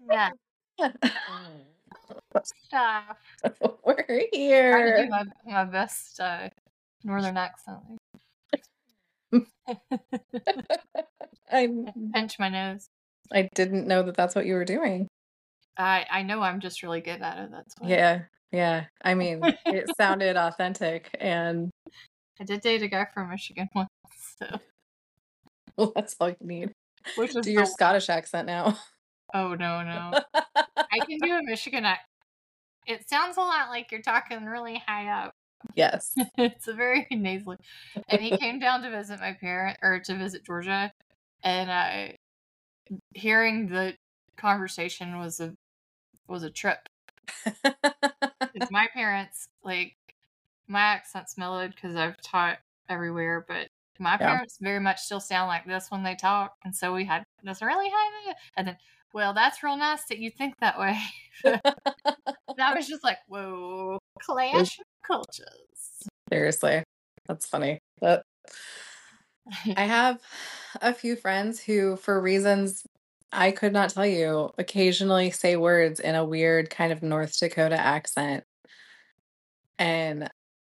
Yeah. Stop. We're Trying to do here. my best northern accent. I Pinch my nose. didn't know that that's what you were doing. I know I'm just really good at it. That's why. Yeah. I mean, it sounded authentic, and I did date a guy from Michigan once, so well, that's all you need. which is Do your Scottish accent now. oh no. I can do a Michigan accent. It sounds a lot like you're talking really high up. Yes. It's a very nasally. And he came down to visit my parent or to visit Georgia, and hearing the conversation was a trip. Because my parents, like, my accent's mellowed because I've taught everywhere, but my parents very much still sound like this when they talk, and so we had this really high, and then, well, that's real nice that you think that way. And I was just like, whoa, clash of cultures. Seriously. That's funny. But I have a few friends who, for reasons I could not tell you, occasionally say words in a weird kind of North Dakota accent. And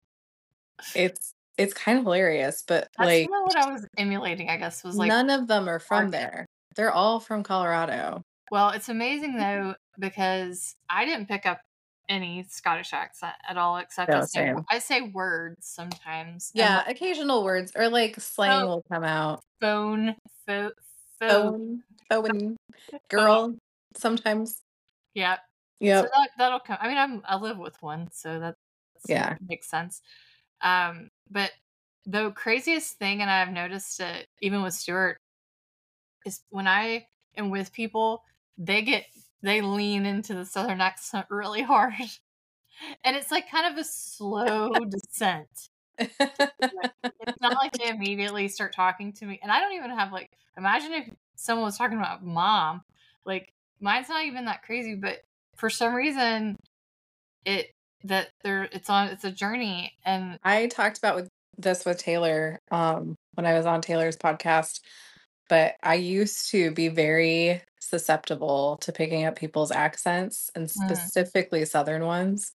it's kind of hilarious, but That's like what I was emulating, I guess, was like none of them are from art. there. They're all from Colorado. Well, it's amazing though, because I didn't pick up any Scottish accent at all, except Yeah, same. I say words sometimes. And Yeah, like, occasional words or like slang will come out. phone, Phone, girl, sometimes. yeah. Yep. So that'll come. I mean, I live with one, so that makes sense. But the craziest thing, and I've noticed it even with Stuart, is when I am with people, they lean into the Southern accent really hard. And it's like kind of a slow descent. It's not like they immediately start talking to me. And I don't even have like, imagine if someone was talking about mom. Like, mine's not even that crazy, but for some reason it's a journey. And I talked about this with Taylor when I was on Taylor's podcast, but I used to be very susceptible to picking up people's accents, and specifically Southern ones.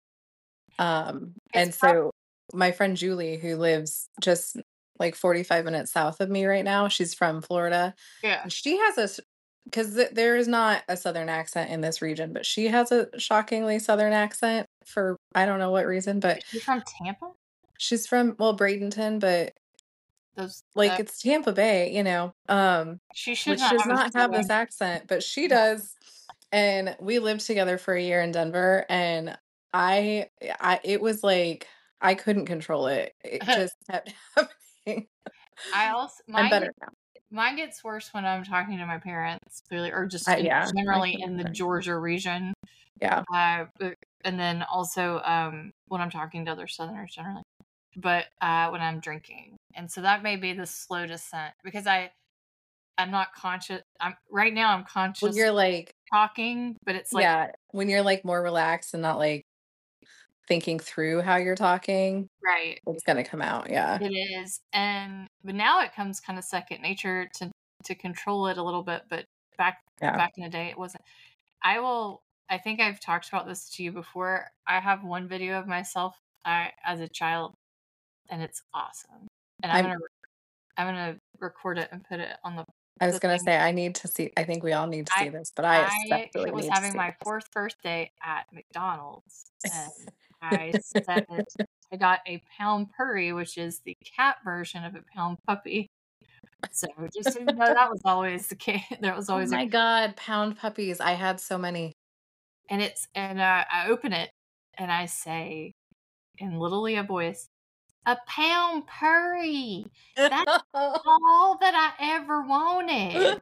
And so my friend Julie, who lives just like 45 minutes south of me right now, she's from Florida. Yeah. She has because there is not a Southern accent in this region, but she has a shockingly Southern accent for I don't know what reason, but she's from Tampa? she's from, well, Bradenton, but it's Tampa Bay, she should which does not have this accent, but she does. And we lived together for a year in Denver, and it was like I couldn't control it. It just kept happening. I'm better now. Mine gets worse when I'm talking to my parents, clearly, or just generally in the Georgia region. Yeah. And then also when I'm talking to other Southerners generally. But when I'm drinking. And so that may be the slow descent, because I'm not conscious. Right now I'm conscious. When you're like talking, but it's like when you're like more relaxed and not like thinking through how you're talking, right, it's gonna come out. Yeah, it is. But now it comes kind of second nature to control it a little bit. But back in the day, it wasn't. I think I've talked about this to you before. I have one video of myself as a child, and it's awesome. And I'm gonna record it and put it on the. I was gonna say I need to see. I think we all need to see this, but I especially was need having to see my 4th birthday at McDonald's, and I said I got a pound purry, which is the cat version of a pound puppy. So just so you know, that was always the case. That was always. Oh my God, pound puppies! I had so many. And I open it and I say in little Leah voice, "A pound purry. That's all that I ever wanted."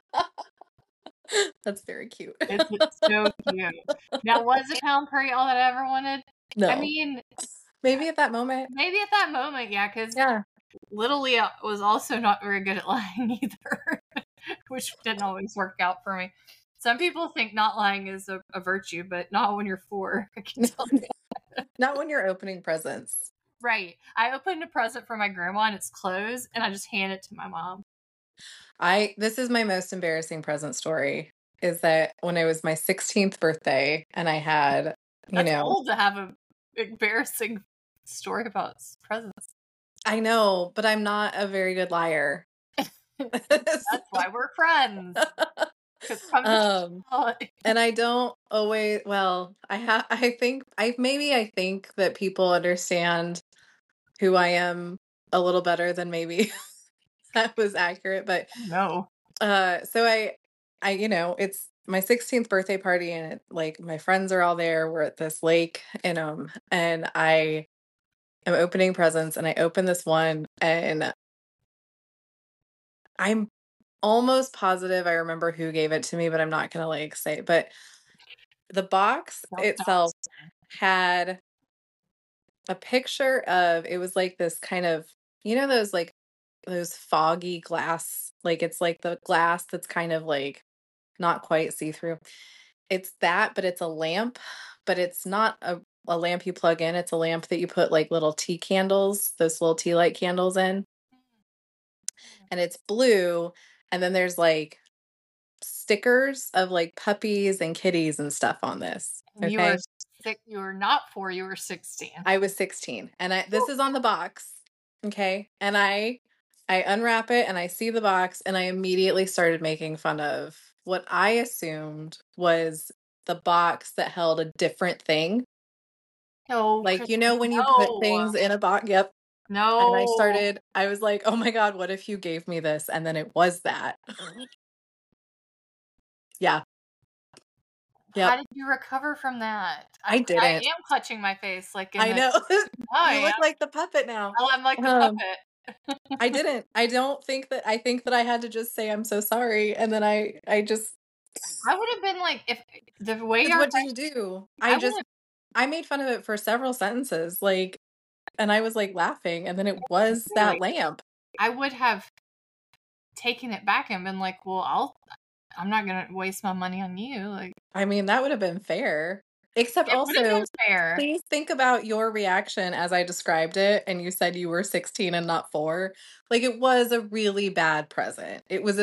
That's very cute. It's so cute. Now, was a pound purry all that I ever wanted? No. I mean, maybe at that moment. Yeah, because little Leah was also not very good at lying either, which didn't always work out for me. Some people think not lying is a virtue, but not when you're 4. I can tell you. Not when you're opening presents. Right. I opened a present for my grandma and it's closed, and I just hand it to my mom. This is my most embarrassing present story. is that when it was my 16th birthday and I had, That's old to have an embarrassing story about presents. I know, but I'm not a very good liar. That's why we're friends. And I don't always, well, I think that people understand who I am a little better than maybe that was accurate, but no. So I, it's my 16th birthday party and like my friends are all there. We're at this lake and I am opening presents and I open this one and I'm almost positive I remember who gave it to me, but I'm not going to like say, but the box itself had a picture of, it was like this kind of, those like those foggy glass, like it's like the glass that's kind of like not quite see-through. It's that, but it's a lamp, but it's not a lamp you plug in. It's a lamp that you put like little tea candles, those little tea light candles in. And it's blue. And then there's like stickers of like puppies and kitties and stuff on this. Okay. You were not 4, you were 16. I was 16. And this is on the box. Okay. And I unwrap it and I see the box and I immediately started making fun of what I assumed was the box that held a different thing. No. Like, when you put things in a box. Yep. No. And I was like, oh my God, what if you gave me this? And then it was that. Yeah. Yep. How did you recover from that? I didn't. I am clutching my face. Like I know. You look like the puppet now. Oh, I'm like the puppet. I didn't. I think that I had to just say, I'm so sorry. And then I would have been like, if the way what did you do? I made fun of it for several sentences. Like, and I was like laughing. And then it was that lamp. I would have taken it back and been like, well, I'm not going to waste my money on you. Like, I mean, that would have been fair. Except also, please think about your reaction as I described it. And you said you were 16 and not 4. Like, it was a really bad present. It was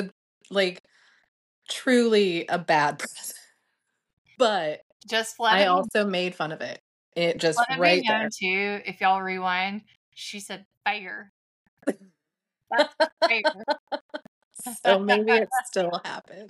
truly a bad present. But I also made fun of it. It just right there. Too, if y'all rewind, she said fire. That's fire. So maybe it still happens.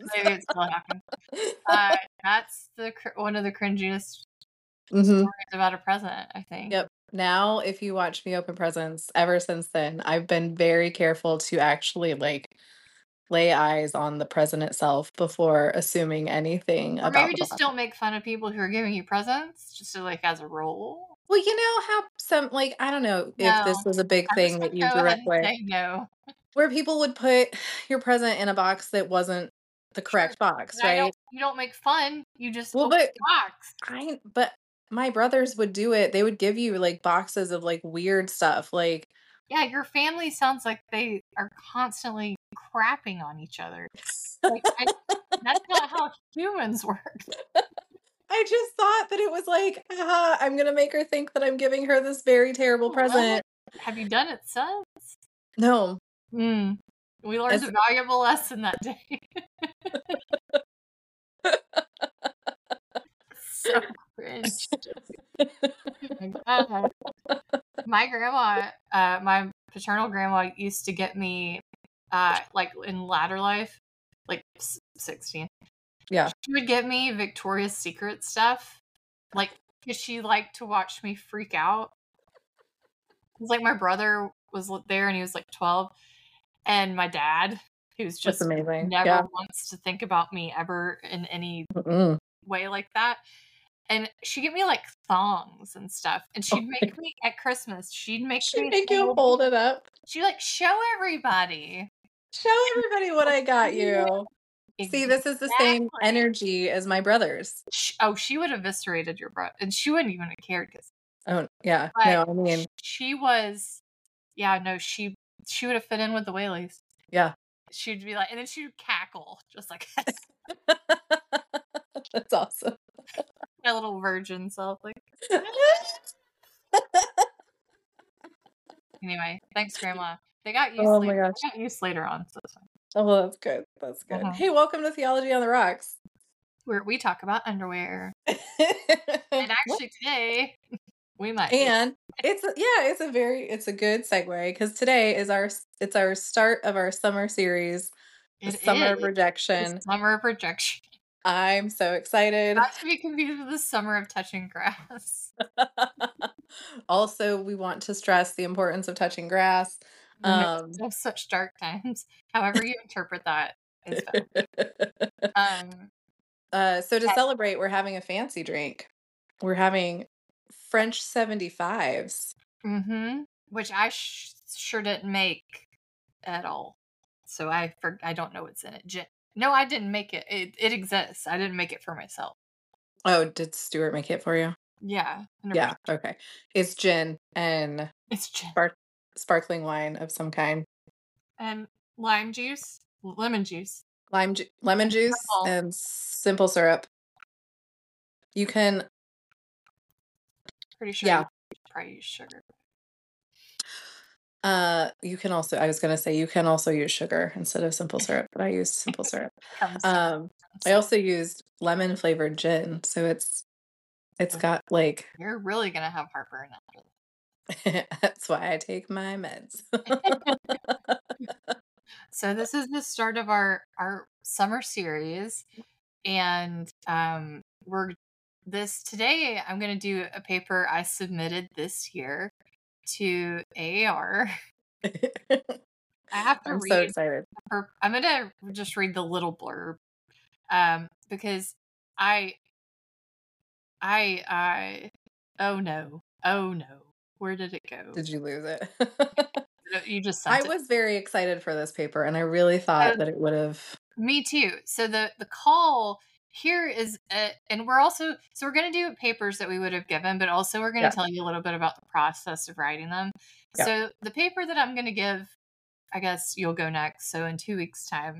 That's one of the cringiest stories about a present, I think. Yep. Now, if you watch me open presents, ever since then, I've been very careful to actually lay eyes on the present itself before assuming anything or maybe just don't make fun of people who are giving you presents, just to, as a role. Well, how some, I don't know if this was a big thing that you grew up with. No. Where people would put your present in a box that wasn't the correct box, right? You don't make fun. You just open the box. But my brothers would do it. They would give you boxes of weird stuff. Yeah, your family sounds like they are constantly crapping on each other. That's not how humans work. I just thought that it was I'm going to make her think that I'm giving her this very terrible present. Have you done it since? No. We learned a valuable lesson that day. So cringe. My grandma, my paternal grandma, used to get me, in latter life, 16. Yeah. She would get me Victoria's Secret stuff, because she liked to watch me freak out. It was my brother was there and he was 12. And my dad, who's just never wants to think about me ever in any way like that. And she'd get me thongs and stuff. And she'd make me at Christmas. She'd make you hold it up. She'd show everybody. Show everybody what I got you. Exactly. See, this is the same energy as my brothers. She would have eviscerated your brother. And she wouldn't even have cared. Oh, yeah. No, I mean. She was, she would have fit in with the Whaleys. Yeah. She'd be and then she'd cackle, just like That's awesome. My little virgin self, Anyway, thanks, Grandma. They got used. They got used later on, so it's fine. Oh, well, that's good. That's good. Hey, welcome to Theology on the Rocks. where we talk about underwear. And actually today we might. And it's a good segue because today is our start of our summer series, the Summer of Rejection. Summer of Rejection. I'm so excited. Not to be confused with the Summer of Touching Grass. Also, we want to stress the importance of touching grass. Of such dark times. However you interpret that is valid. So to celebrate, we're having a fancy drink. We're having French 75s. Mm-hmm. Which I sure didn't make at all. So I don't know what's in it. No, I didn't make it. It exists. I didn't make it for myself. Oh, did Stuart make it for you? Yeah. 100%. Yeah. Okay. It's gin and sparkling wine of some kind. And lemon juice, lemon juice, and simple syrup. You can. Pretty sure. Yeah. You probably use sugar. You can also. I was gonna say you can also use sugar instead of simple syrup, but I used simple syrup. I also used lemon flavored gin, so it's got like. You're really gonna have heartburn after that. That's why I take my meds. So this is the start of our summer series, and today I'm going to do a paper I submitted this year to AAR. I have to read. So excited. I'm going to just read the little blurb, because oh no, where did it go? Did you lose it? You just sent it. I was very excited for this paper, and I really thought that it would have. Me too. So the call here is, and we're going to do papers that we would have given, but also we're going to tell you a little bit about the process of writing them. Yeah. So the paper that I'm going to give, I guess you'll go next. So in 2 weeks' time,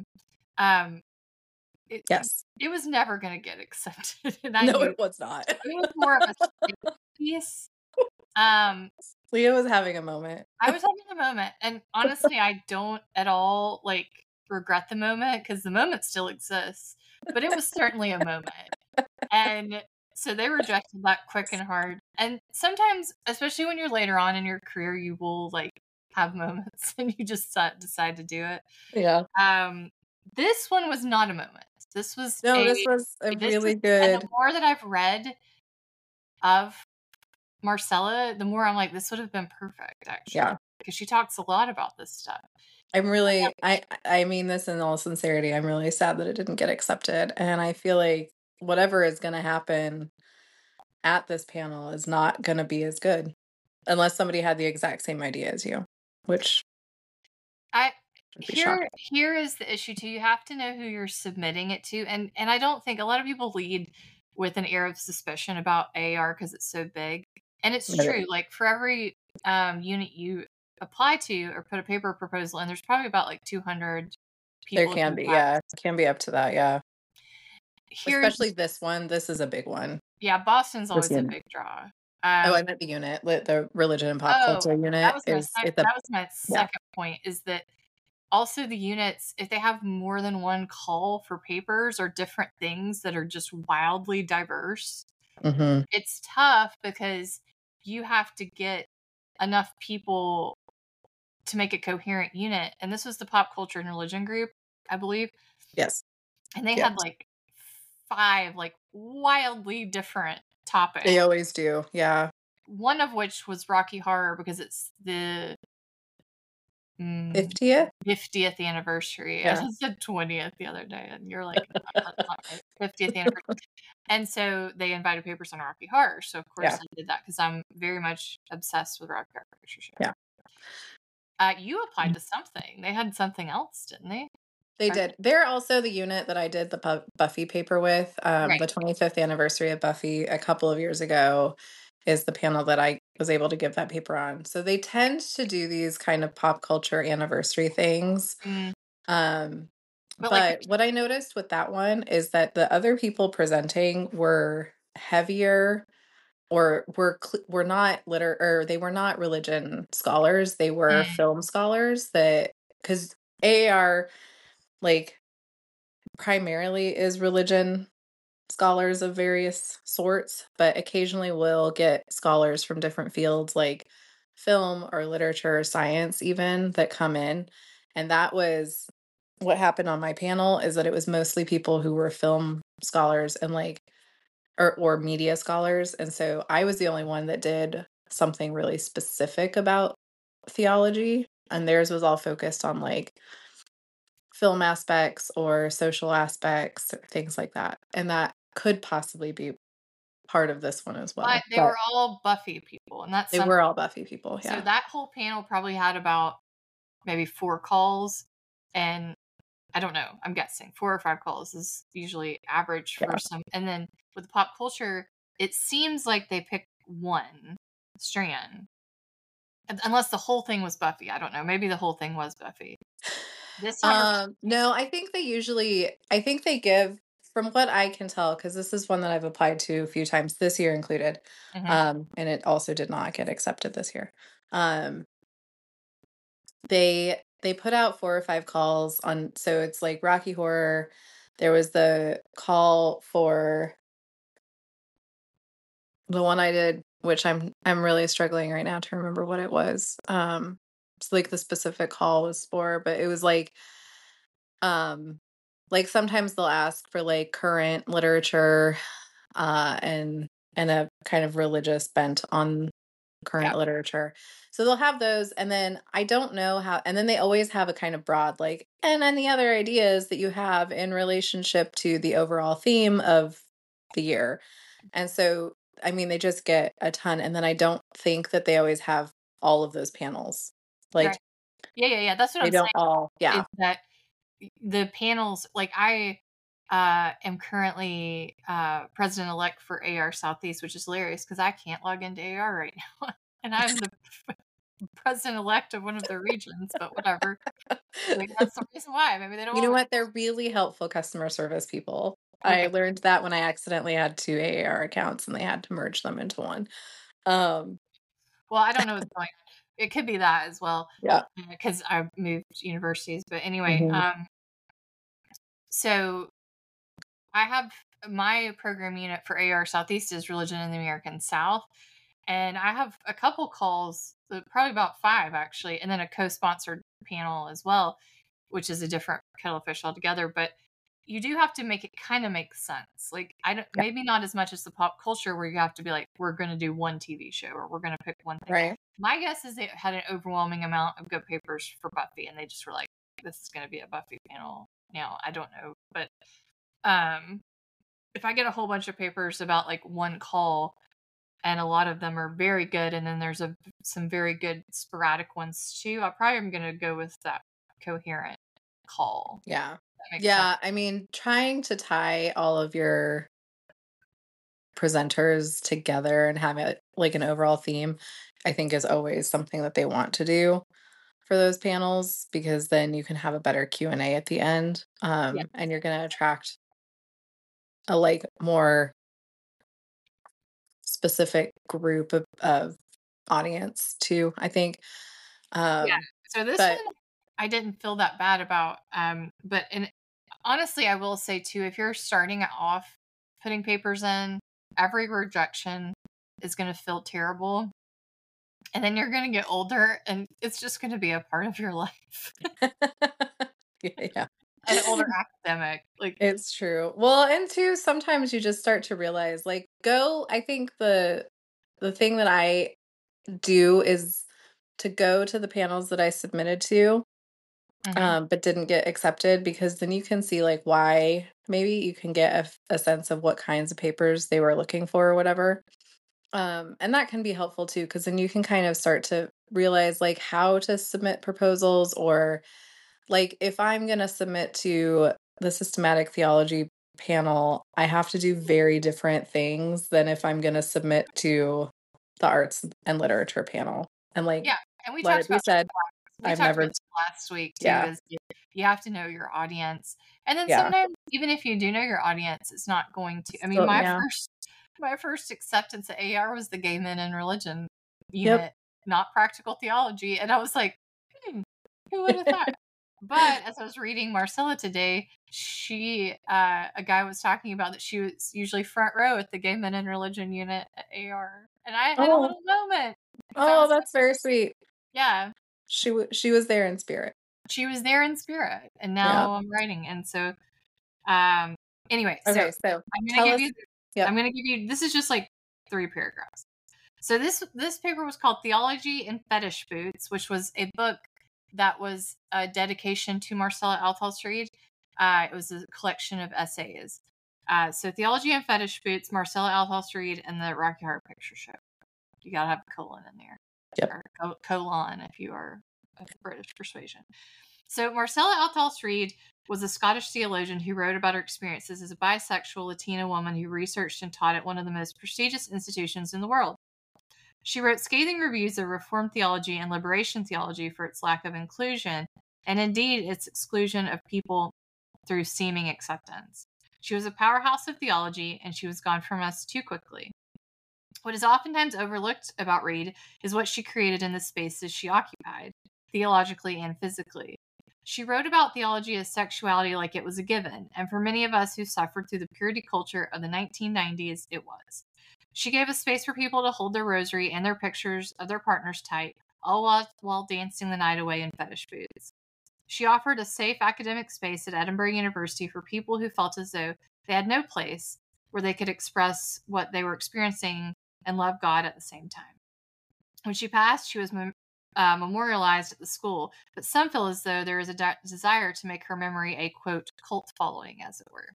it was never going to get accepted. And no, it was not. It was more of a piece. Leah was having a moment. I was having a moment, and honestly, I don't at all regret the moment because the moment still exists. But it was certainly a moment, and so they rejected that quick and hard. And sometimes, especially when you're later on in your career, you will have moments, and you just decide to do it. Yeah. This one was not a moment. This was really good. And the more that I've read of Marcella, the more I'm like, this would have been perfect, actually. Yeah. Because she talks a lot about this stuff. I'm really, I mean this in all sincerity, I'm really sad that it didn't get accepted. And I feel like whatever is going to happen at this panel is not going to be as good unless somebody had the exact same idea as you, which here is the issue too. You have to know who you're submitting it to. And I don't think a lot of people lead with an air of suspicion about AAR because it's so big. And it's true. For every unit you apply to or put a paper proposal in, there's probably about 200 people. There can be, yeah. It can be up to that, yeah. Especially this one. This is a big one. Yeah, Boston's always a big draw. I meant the unit, the religion and pop culture unit. That was my second point, is that also the units, if they have more than one call for papers or different things that are just wildly diverse, it's tough because you have to get enough people to make a coherent unit. And this was the pop culture and religion group, I believe. Yes. And they had 5 wildly different topics. They always do. Yeah. One of which was Rocky Horror because it's the 50th anniversary. Yeah. I said 20th the other day, and you're like, that's not right. 50th anniversary. And so they invited papers on Rocky Horror. So of course I did that because I'm very much obsessed with Rocky Horror Picture Show. Yeah. You applied to something. They had something else, didn't they? They did. They're also the unit that I did the Buffy paper with. The 25th anniversary of Buffy a couple of years ago is the panel that I was able to give that paper on. So they tend to do these kind of pop culture anniversary things. But what I noticed with that one is that the other people presenting were heavier or were not they were not religion scholars. They were film scholars because AAR primarily is religion scholars of various sorts, but occasionally we'll get scholars from different fields like film or literature or science even that come in. And that was what happened on my panel, is that it was mostly people who were film scholars and like or media scholars. And so I was the only one that did something really specific about theology, and theirs was all focused on like film aspects or social aspects, or things like that. And that could possibly be part of this one as well. They were all Buffy people, and that's they were all Buffy people. So Yeah. that whole panel probably had about maybe 4 calls, and I don't know, I'm guessing 4 or 5 calls is usually average for some. And then with pop culture, it seems like they picked one strand. Unless the whole thing was Buffy. I don't know. Maybe the whole thing was Buffy. This time no, I think they give, from what I can tell, because this is one that I've applied to a few times this year included, and it also did not get accepted this year. They put out 4 or 5 calls on, so it's like Rocky Horror. There was the call for the one I did, which I'm really struggling right now to remember what it was. It's like the specific call was for, but it was like sometimes they'll ask for like current literature and a kind of religious bent on current literature. So they'll have those, and then I don't know how, and then they always have a kind of broad like, and any other ideas that you have in relationship to the overall theme of the year. And so I mean, they just get a ton, and then I don't think that they always have all of those panels. Like, right. Yeah. That's what they I'm don't saying. all. Yeah, is that the panels, like I am currently president-elect for AR Southeast, which is hilarious because I can't log into AR right now, and I'm the president-elect of one of the regions. But whatever, like, that's the reason why. Maybe they don't. You know what? They're really helpful customer service people. Okay. I learned that when I accidentally had 2 AAR accounts and they had to merge them into one. Well, I don't know what's going on. It could be that as well. Yeah. Because I moved universities. But anyway, so I have my program unit for AR Southeast is Religion in the American South. And I have a couple calls, probably about 5 actually, and then a co-sponsored panel as well, which is a different kettle of fish altogether. But you do have to make it kind of make sense. Like, maybe not as much as the pop culture where you have to be like, we're going to do one TV show or we're going to pick one thing. Right. My guess is they had an overwhelming amount of good papers for Buffy, and they just were like, this is going to be a Buffy panel. Now, I don't know, but if I get a whole bunch of papers about like one call, and a lot of them are very good, and then there's some very good sporadic ones too, I probably am going to go with that coherent call. Yeah. Yeah. I mean, trying to tie all of your presenters together and have it like an overall theme, I think is always something that they want to do for those panels, because then you can have a better Q&A at the end. And you're going to attract a like more specific group of audience too, I think. So this one I didn't feel that bad about. But honestly, I will say too, if you're starting off putting papers in, every rejection is going to feel terrible. And then you're going to get older, and it's just going to be a part of your life. Yeah. An older academic. Like, it's true. Well, and too, sometimes you just start to realize, like, I think the thing that I do is to go to the panels that I submitted to, but didn't get accepted, because then you can see like why. Maybe you can get a sense of what kinds of papers they were looking for or whatever. And that can be helpful too, because then you can kind of start to realize like how to submit proposals, or like if I'm going to submit to the systematic theology panel, I have to do very different things than if I'm going to submit to the arts and literature panel. And like, and we talked about I've never last week too. Is you have to know your audience, and then sometimes even if you do know your audience, it's not going to. I mean, my first acceptance at AR was the Gay Men in Religion unit, not practical theology, and I was like, who would have thought? But as I was reading Marcella today, a guy was talking about that she was usually front row at the Gay Men in Religion unit at AR. And I had a little moment. Oh, that's very sweet. Yeah. She was there in spirit. She was there in spirit. And now I'm writing. And so, anyway, okay, so I'm going to give you, this is just like 3 paragraphs. So this paper was called Theology and Fetish Boots, which was a book that was a dedication to Marcella Althaus Reid. It was a collection of essays. So Theology and Fetish Boots, Marcella Althaus Reid, and the Rocky Horror Picture Show. You gotta have a colon in there. Yep. Or colon if you are of British persuasion. So Marcella Althaus Reid was a Scottish theologian who wrote about her experiences as a bisexual Latina woman who researched and taught at one of the most prestigious institutions in the world. She wrote scathing reviews of Reformed theology and liberation theology for its lack of inclusion, and indeed its exclusion of people through seeming acceptance. She was a powerhouse of theology, and she was gone from us too quickly. What is oftentimes overlooked about Reid is what she created in the spaces she occupied, theologically and physically. She wrote about theology as sexuality like it was a given, and for many of us who suffered through the purity culture of the 1990s, it was. She gave a space for people to hold their rosary and their pictures of their partners tight, all while dancing the night away in fetish boots. She offered a safe academic space at Edinburgh University for people who felt as though they had no place where they could express what they were experiencing and love God at the same time. When she passed, she was memorialized at the school, but some feel as though there is a desire to make her memory a, quote, cult following, as it were.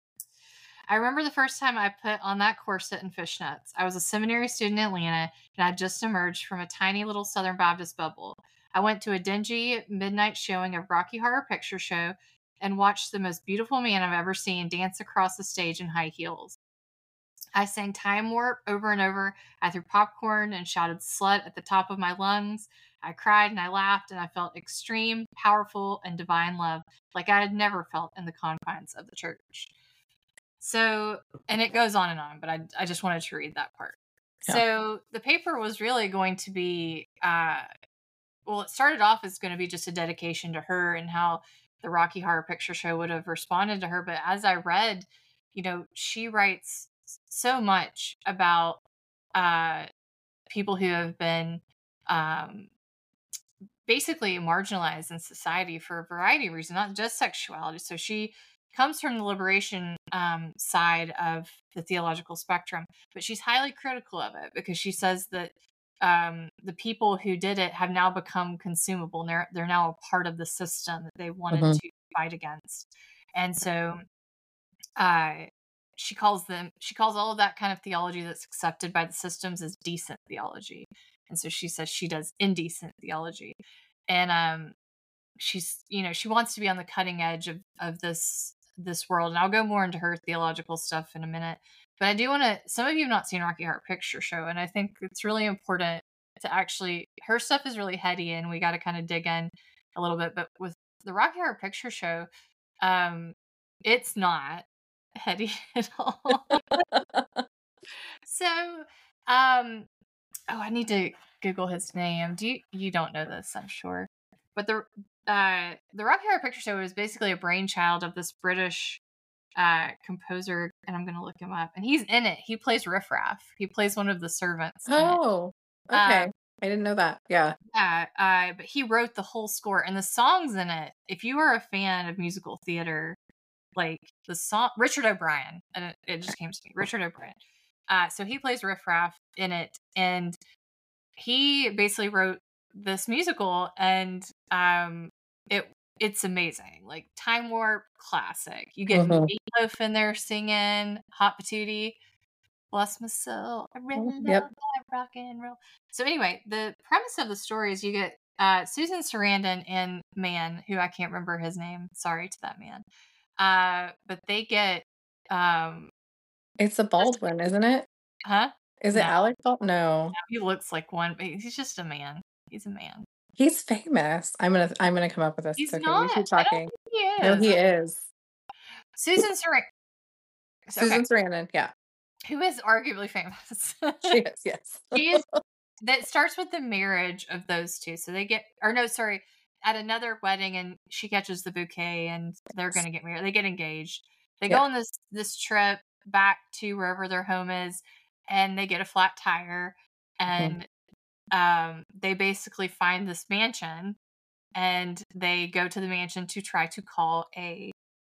I remember the first time I put on that corset and fishnets. I was a seminary student in Atlanta, and I'd just emerged from a tiny little Southern Baptist bubble. I went to a dingy midnight showing of Rocky Horror Picture Show and watched the most beautiful man I've ever seen dance across the stage in high heels. I sang Time Warp over and over. I threw popcorn and shouted slut at the top of my lungs. I cried and I laughed, and I felt extreme, powerful, and divine love like I had never felt in the confines of the church. So, and it goes on, but I just wanted to read that part. Yeah. So the paper was really going to be, it started off as going to be just a dedication to her and how the Rocky Horror Picture Show would have responded to her. But as I read, she writes so much about people who have been basically marginalized in society for a variety of reasons, not just sexuality. So she comes from the liberation side of the theological spectrum, but she's highly critical of it because she says that the people who did it have now become consumable, and they're now a part of the system that they wanted to fight against. And so she calls all of that kind of theology that's accepted by the systems as decent theology. And so she says she does indecent theology. And she's, she wants to be on the cutting edge of this world. And I'll go more into her theological stuff in a minute. But I do want to, some of you have not seen Rocky Horror Picture Show, and I think it's really important to actually, her stuff is really heady, and we got to kind of dig in a little bit. But with the Rocky Horror Picture Show, it's not heady at all. So, I need to Google his name. You don't know this, I'm sure. But the Rocky Horror Picture Show is basically a brainchild of this British composer, and I'm going to look him up. And he's in it. He plays Riff Raff. He plays one of the servants. Oh, okay. I didn't know that. Yeah. Yeah. But he wrote the whole score, and the songs in it. If you are a fan of musical theater, like the song Richard O'Brien, and it just came to me, Richard O'Brien. So he plays Riff Raff in it, and he basically wrote this musical, and it's amazing. Like Time Warp, classic. You get Meatloaf in there singing Hot Patootie, bless my soul, I really love rock and roll. So anyway, the premise of the story is you get Susan Sarandon and man, who I can't remember his name. Sorry to that man. But they get it's a Baldwin, isn't it? Huh? Is it Alec Baldwin? No. He looks like one, but he's just a man. He's a man. He's famous. I'm gonna come up with this. He's okay, not. You keep talking. I don't think he is. No, he is. Susan Sarandon. Susan Sarandon, yeah. Who is arguably famous. She is, yes. She is. That starts with the marriage of those two. So they get, at another wedding, and she catches the bouquet, and they're going to get married. They get engaged. They Yeah. go on this trip back to wherever their home is, and they get a flat tire, and they basically find this mansion, and they go to the mansion to try to call a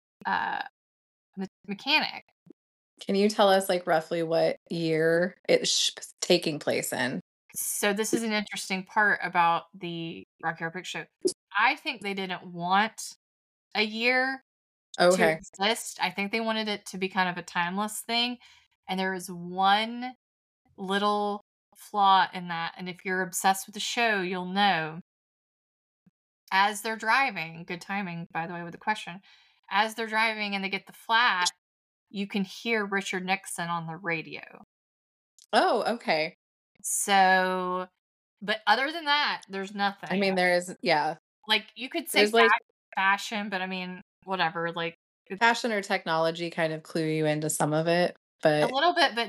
mechanic. Can you tell us like roughly what year it's taking place in? So this is an interesting part about the Rocky Horror Picture Show. I think they didn't want a year to exist. I think they wanted it to be kind of a timeless thing. And there is one little flaw in that. And if you're obsessed with the show, you'll know. As they're driving, good timing, by the way, with the question. As they're driving and they get the flat, you can hear Richard Nixon on the radio. Oh, okay. So, but other than that, there's nothing. I mean, there is, yeah. Like, you could say fashion, but I mean, whatever. Like, fashion or technology kind of clue you into some of it, but a little bit. But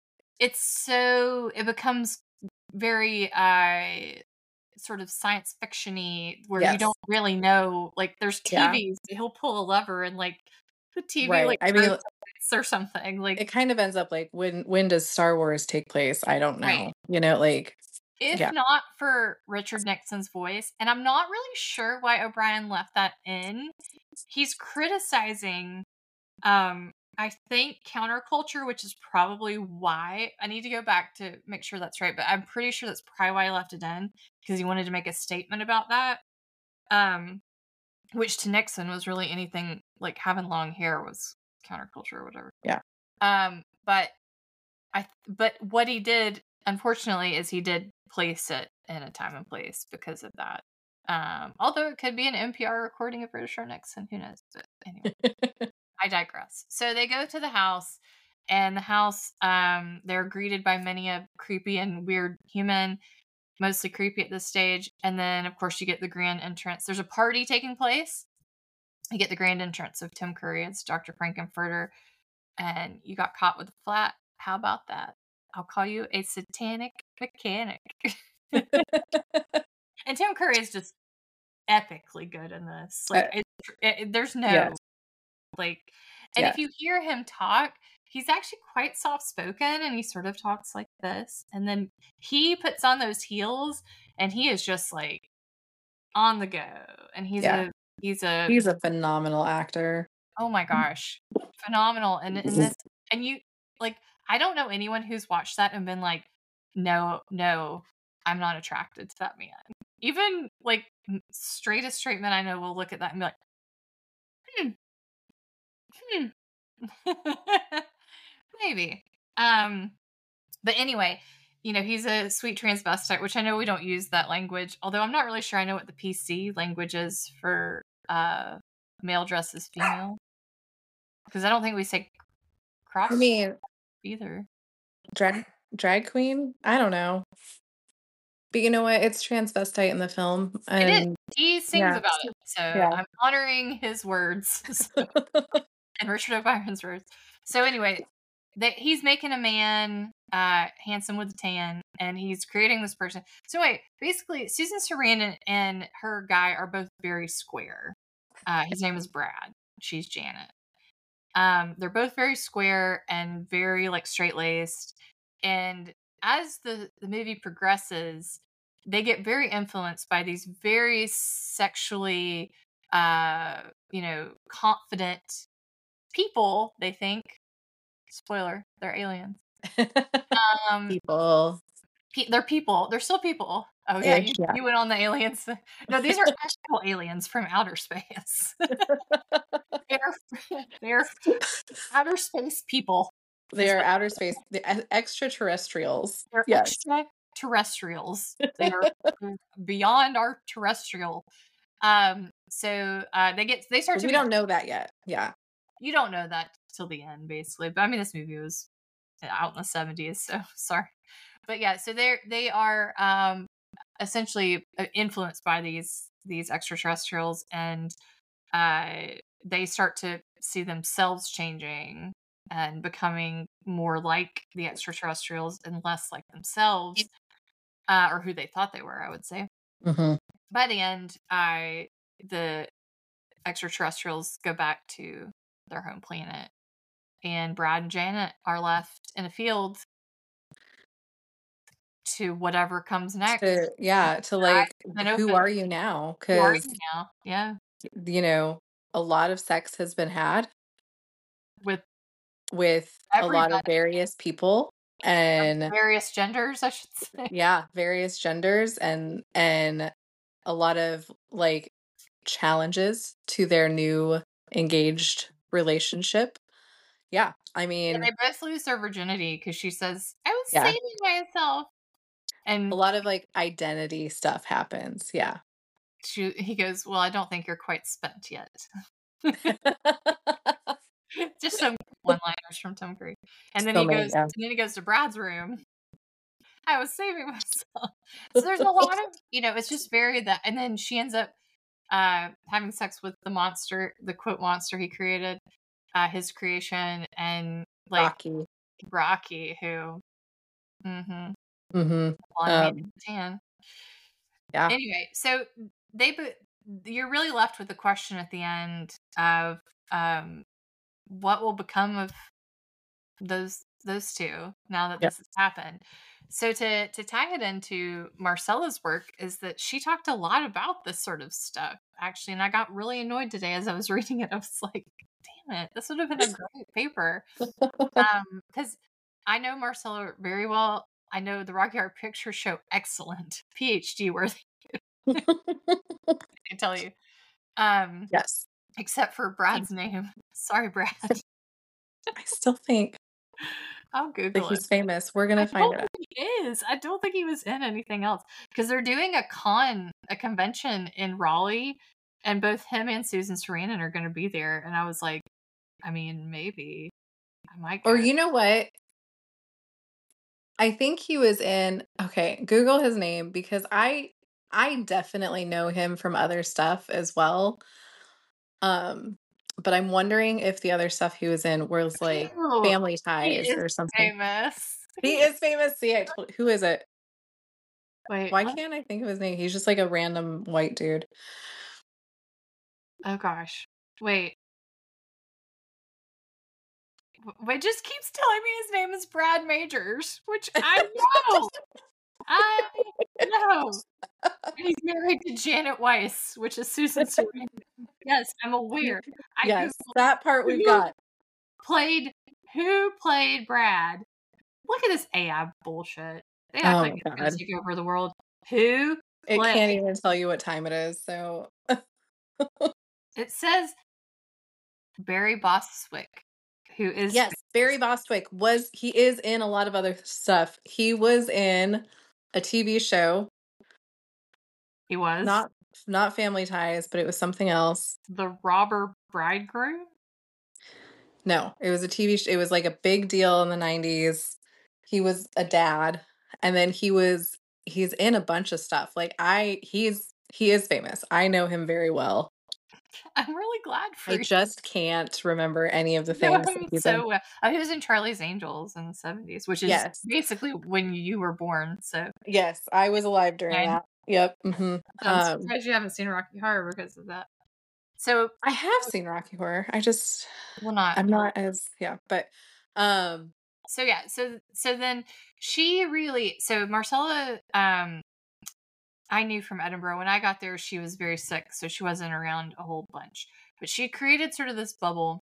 it becomes very sort of science fiction-y, where you don't really know. Like, there's TVs, he'll pull a lever and like the TV, like, I mean, or something. Like, it kind of ends up like, when does Star Wars take place? I don't know. Right. You know, like, if not for Richard Nixon's voice, and I'm not really sure why O'Brien left that in. He's criticizing, I think, counterculture, which is probably why. I need to go back to make sure that's right, but I'm pretty sure that's probably why he left it in, because he wanted to make a statement about that. Which to Nixon was really anything like having long hair was counterculture or whatever. Yeah. But what he did, unfortunately, is he did place it in a time and place because of that. Although it could be an NPR recording of Richard Nixon, who knows? But anyway, I digress. So they go to the house, and the house, they're greeted by many a creepy and weird human, mostly creepy at this stage. And then, of course, you get the grand entrance. There's a party taking place. You get the grand entrance of Tim Curry as Dr. Frankenfurter, and you got caught with a flat. How about that? I'll call you a satanic mechanic. And Tim Curry is just epically good in this. Like, there's no like, and if you hear him talk, he's actually quite soft spoken, and he sort of talks like this. And then he puts on those heels, and he is just like on the go. And he's a phenomenal actor. Oh my gosh, phenomenal! And in this, and you like, I don't know anyone who's watched that and been like, no, I'm not attracted to that man. Even like straightest straight men I know will look at that and be like, maybe. But anyway, you know, he's a sweet transvestite, which I know we don't use that language, although I'm not really sure I know what the PC language is for male dresses female. Because I don't think we say cross either. Drag queen? I don't know. But you know what? It's transvestite in the film. And it is. He sings about it. So I'm honoring his words. And Richard O'Brien's words. So anyway, he's making a man handsome with a tan, and he's creating this person. So wait, basically, Susan Sarandon and her guy are both very square. His name is Brad. She's Janet. They're both very square and very like straight-laced. And as the movie progresses, they get very influenced by these very sexually, confident people. They think, spoiler, they're aliens. People. They're people. They're still people. Oh yeah, you went on the aliens. No, these are actual aliens from outer space. They're outer space people. They are outer space. The extraterrestrials. They're extraterrestrials. They are beyond our terrestrial. So they start to. We don't know that yet. Yeah. You don't know that till the end, basically. But I mean, this movie was out in the 70s, so sorry. But yeah, so they are essentially influenced by these extraterrestrials, and they start to see themselves changing and becoming more like the extraterrestrials and less like themselves, or who they thought they were, I would say. Mm-hmm. by the end, the extraterrestrials go back to their home planet, and Brad and Janet are left in a field to whatever comes next. To like, who are you now? Who are Because, you now? Yeah. A lot of sex has been had With a lot of various people and various genders, I should say. Yeah, various genders and a lot of like challenges to their new engaged relationship. Yeah, I mean, and they both lose their virginity because she says, "I was saving myself," and a lot of like identity stuff happens. Yeah. He goes, "Well, I don't think you're quite spent yet." Just some one-liners from Tom Cruise. And then he goes to Brad's room. I was saving myself. So there's a lot of, it's just very that. And then she ends up having sex with the monster, the quote monster he created, his creation, and like Rocky, who, tan. Yeah. Anyway, so you're really left with the question at the end of what will become of those two now that this has happened. So to tie it into Marcella's work is that she talked a lot about this sort of stuff, actually, and I got really annoyed today as I was reading it. I was like, damn it, this would have been a great paper. Because I know Marcella very well. I know the Rocky Horror Picture Show, excellent, PhD worthy. I can tell you. Yes. Except for Brad's name. Sorry, Brad. I still think I'll Google that he's famous. We're gonna find it out. He is. I don't think he was in anything else because they're doing a convention in Raleigh, and both him and Susan Sarandon are going to be there. And I was like, I mean, maybe I might go. Or you know what? I think he was in. Okay, Google his name because I definitely know him from other stuff as well. But I'm wondering if the other stuff he was in was like Family Ties or something. Famous. He is famous. See, who is it? Wait, why can't I think of his name? He's just like a random white dude. Oh gosh. Wait. It just keeps telling me his name is Brad Majors, which I know. I know. He's married to Janet Weiss, which is Susan Sarandon. Yes, I'm aware. Yes, that part we've got. Who played Brad? Look at this AI bullshit. They act like it's going to take over the world. Who played? It can't even tell you what time it is, so. It says Barry Bostwick, who is. Yes, Barry Bostwick he is in a lot of other stuff. He was in a TV show. He was? Not Family Ties, but it was something else. The Robber Bridegroom? No, it was a TV show. It was like a big deal in the 90s. He was a dad, and then he's in a bunch of stuff. Like he is famous. I know him very well. I'm really glad for you. I just can't remember any of the things. He was in Charlie's Angels in the 70s, which is basically when you were born. So yes, I was alive during that. Yep. Mm-hmm. I'm surprised you haven't seen Rocky Horror because of that. So I have seen Rocky Horror. I'm not as but so yeah, so then she really Marcella I knew from Edinburgh when I got there she was very sick, so she wasn't around a whole bunch. But she created sort of this bubble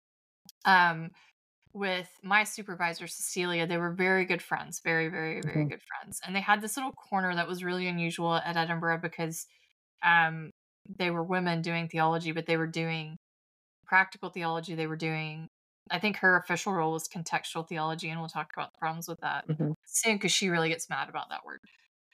with my supervisor Cecilia. They were very good friends, very, very, very good friends. And they had this little corner that was really unusual at Edinburgh because they were women doing theology, but they were doing practical theology. They were doing, I think her official role was contextual theology, and we'll talk about the problems with that soon because she really gets mad about that word.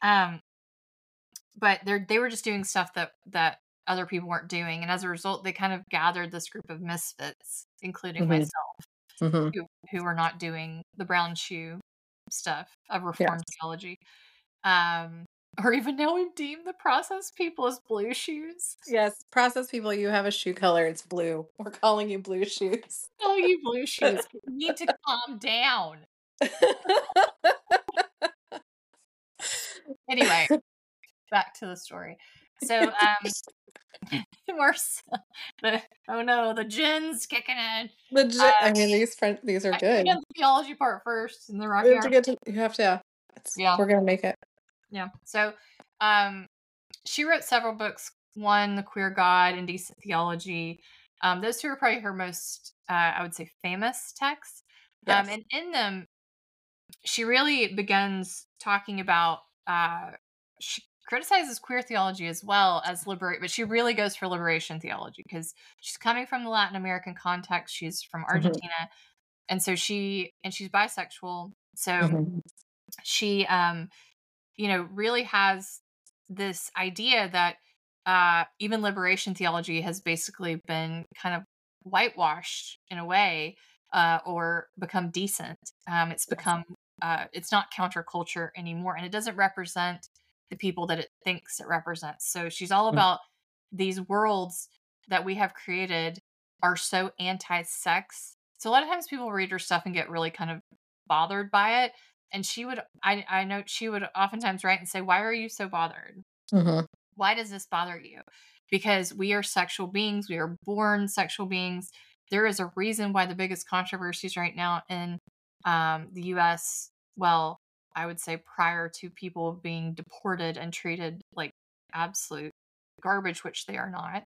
But they were just doing stuff that other people weren't doing, and as a result, they kind of gathered this group of misfits, including myself, who were not doing the brown shoe stuff of Reformed theology. Or even now we've deemed the process people as blue shoes. Yes, process people, you have a shoe color, it's blue. We're calling you blue shoes. Oh, you blue shoes. You need to calm down. Anyway, back to the story. So, worse. Oh no, the gin's kicking in. I mean, these are good. We did the theology part first in the Rocky You have Horror. you have to, Yeah. We're gonna make it. Yeah. So, she wrote several books. One, The Queer God, Indecent Theology. Those two are probably her most, I would say, famous texts. Yes. And in them, she really begins talking about, she criticizes queer theology as well as but she really goes for liberation theology because she's coming from the Latin American context. She's from Argentina. And so she's bisexual. So she, really has this idea that even liberation theology has basically been kind of whitewashed in a way, or become decent. It's become, it's not counterculture anymore, and it doesn't represent the people that it thinks it represents. So she's all about these worlds that we have created are so anti-sex. So a lot of times people read her stuff and get really kind of bothered by it. And I know she would oftentimes write and say, why are you so bothered? Why does this bother you? Because we are sexual beings. We are born sexual beings. There is a reason why the biggest controversies right now in the US, well, I would say prior to people being deported and treated like absolute garbage, which they are not,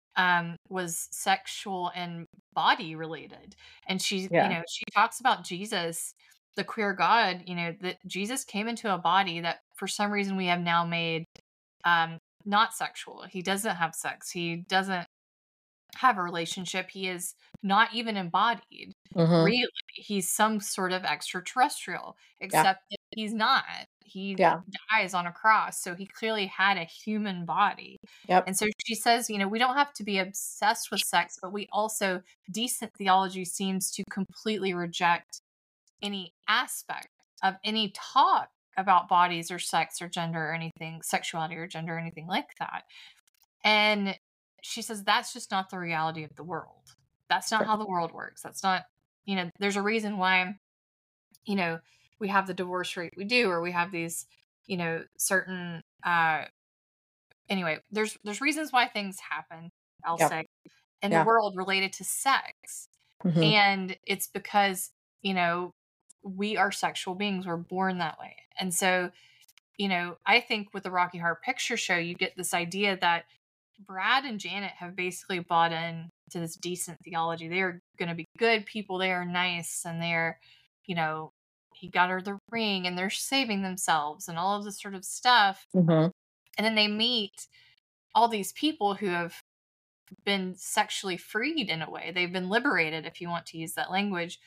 was sexual and body related. And she talks about Jesus, the queer God, that Jesus came into a body that for some reason we have now made not sexual. He doesn't have sex. He doesn't have a relationship. He is not even embodied. Really, he's some sort of extraterrestrial, except that he's not. He dies on a cross, so he clearly had a human body. And so she says, we don't have to be obsessed with sex, but we also, decent theology seems to completely reject any aspect of any talk about bodies or sex or gender or anything, sexuality or gender or anything like that. And she says that's just not the reality of the world. That's not how the world works. That's not, there's a reason why, we have the divorce rate we do, or we have these, certain, anyway, there's reasons why things happen, I'll say, in the world related to sex. And it's because, we are sexual beings. We're born that way. And so, I think with the Rocky Horror Picture Show, you get this idea that Brad and Janet have basically bought in to this decent theology. They're going to be good people. They are nice. And they're, he got her the ring and they're saving themselves and all of this sort of stuff. And then they meet all these people who have been sexually freed in a way. They've been liberated, if you want to use that language.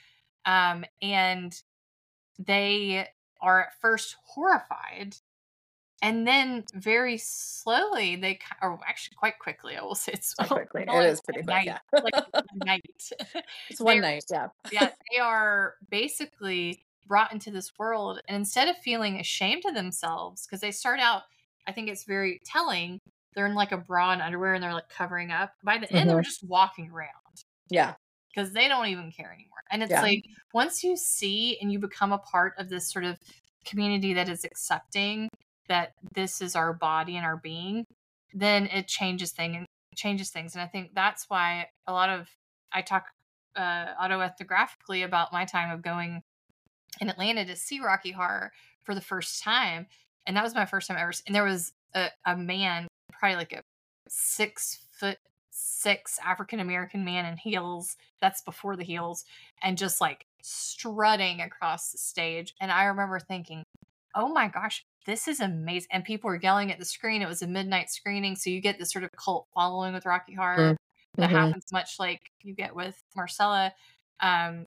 And they are at first horrified. And then very slowly, or actually quite quickly, I will say it's quickly. It is pretty quick, yeah. Like night. It's one night, yeah. Yeah, they are basically brought into this world. And instead of feeling ashamed of themselves, because they start out, I think it's very telling, they're in like a bra and underwear and they're like covering up. By the end, they're just walking around. Yeah. Because they don't even care anymore. And it's like, once you see and you become a part of this sort of community that is accepting that this is our body and our being, then it changes things. And I think that's why I talk autoethnographically about my time of going in Atlanta to see Rocky Horror for the first time. And that was my first time ever. And there was a man, probably like a 6'6" African-American man in heels. That's before the heels. And just like strutting across the stage. And I remember thinking, oh my gosh, this is amazing. And people were yelling at the screen. It was a midnight screening. So you get this sort of cult following with Rocky Horror that happens much like you get with Marcella. And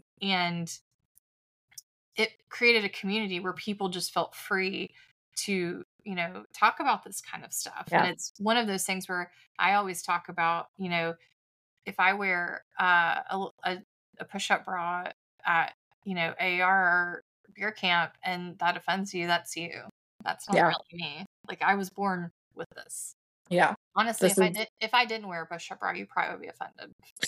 it created a community where people just felt free to, talk about this kind of stuff. And it's one of those things where I always talk about, if I wear a push-up bra at, AR or beer camp and that offends you, that's you. That's not really me. Like, I was born with this. Yeah. Honestly, if I didn't wear a push-up bra, you'd probably be offended.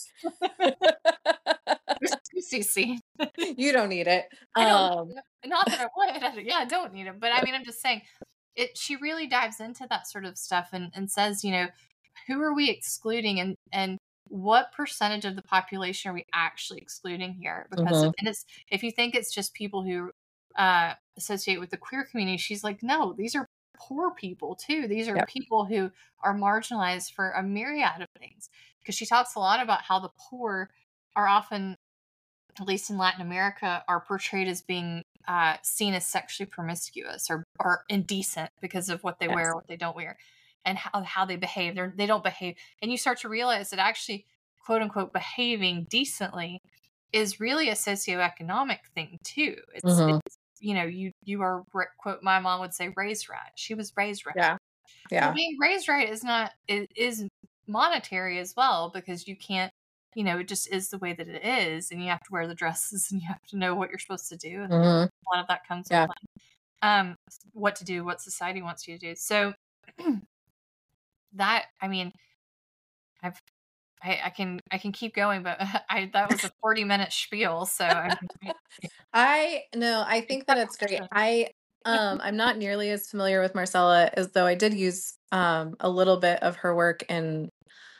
CC. You don't need it. I don't. Not that I would. I don't need it. But I mean, I'm just saying, she really dives into that sort of stuff and says, you know, who are we excluding, and what percentage of the population are we actually excluding here? Because if you think it's just people who associate with the queer community, she's like, no, these are poor people too. These are people who are marginalized for a myriad of things. Because she talks a lot about how the poor are often, at least in Latin America, are portrayed as being seen as sexually promiscuous or indecent because of what they wear or what they don't wear, and how they behave. They don't behave. And you start to realize that actually, quote unquote, behaving decently is really a socioeconomic thing too. It's you know, you are, quote, my mom would say, raised right. She was raised right. Yeah. Well, being raised right is monetary as well, because you can't, you know, it just is the way that it is, and you have to wear the dresses, and you have to know what you're supposed to do, and a lot of that comes with what to do, what society wants you to do. So that, I mean, I can keep going, but that was a 40-minute spiel. So I think that it's great. I'm not nearly as familiar with Marcella, as though I did use a little bit of her work in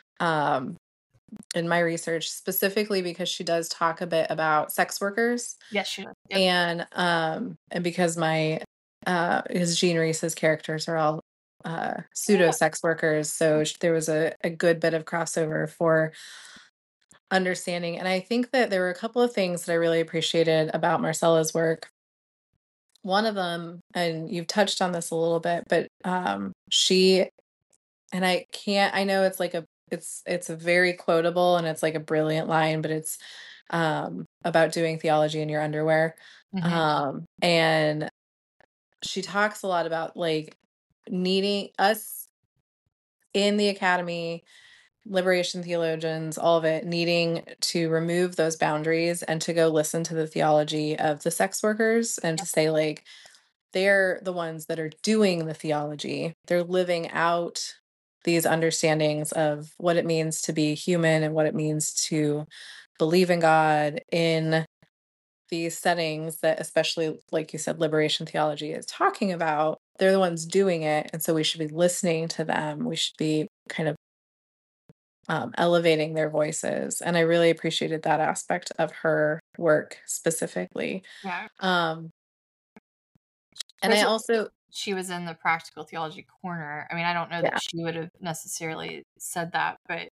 my research, specifically because she does talk a bit about sex workers. Yes, she does. Yep. And because his Jean Reese's characters are all pseudo sex workers, so there was a good bit of crossover for understanding. And I think that there were a couple of things that I really appreciated about Marcella's work. One of them, and you've touched on this a little bit, but she, and I know it's like it's a very quotable, and it's like a brilliant line, but it's about doing theology in your underwear. And she talks a lot about like needing us in the academy, liberation theologians, all of it, needing to remove those boundaries and to go listen to the theology of the sex workers, and to say, like, they're the ones that are doing the theology. They're living out these understandings of what it means to be human and what it means to believe in God in these settings that, especially, like you said, liberation theology is talking about. They're the ones doing it. And so we should be listening to them. We should be kind of elevating their voices. And I really appreciated that aspect of her work specifically. Yeah. And I also, she was in the Practical Theology Corner. I mean, I don't know that she would have necessarily said that, but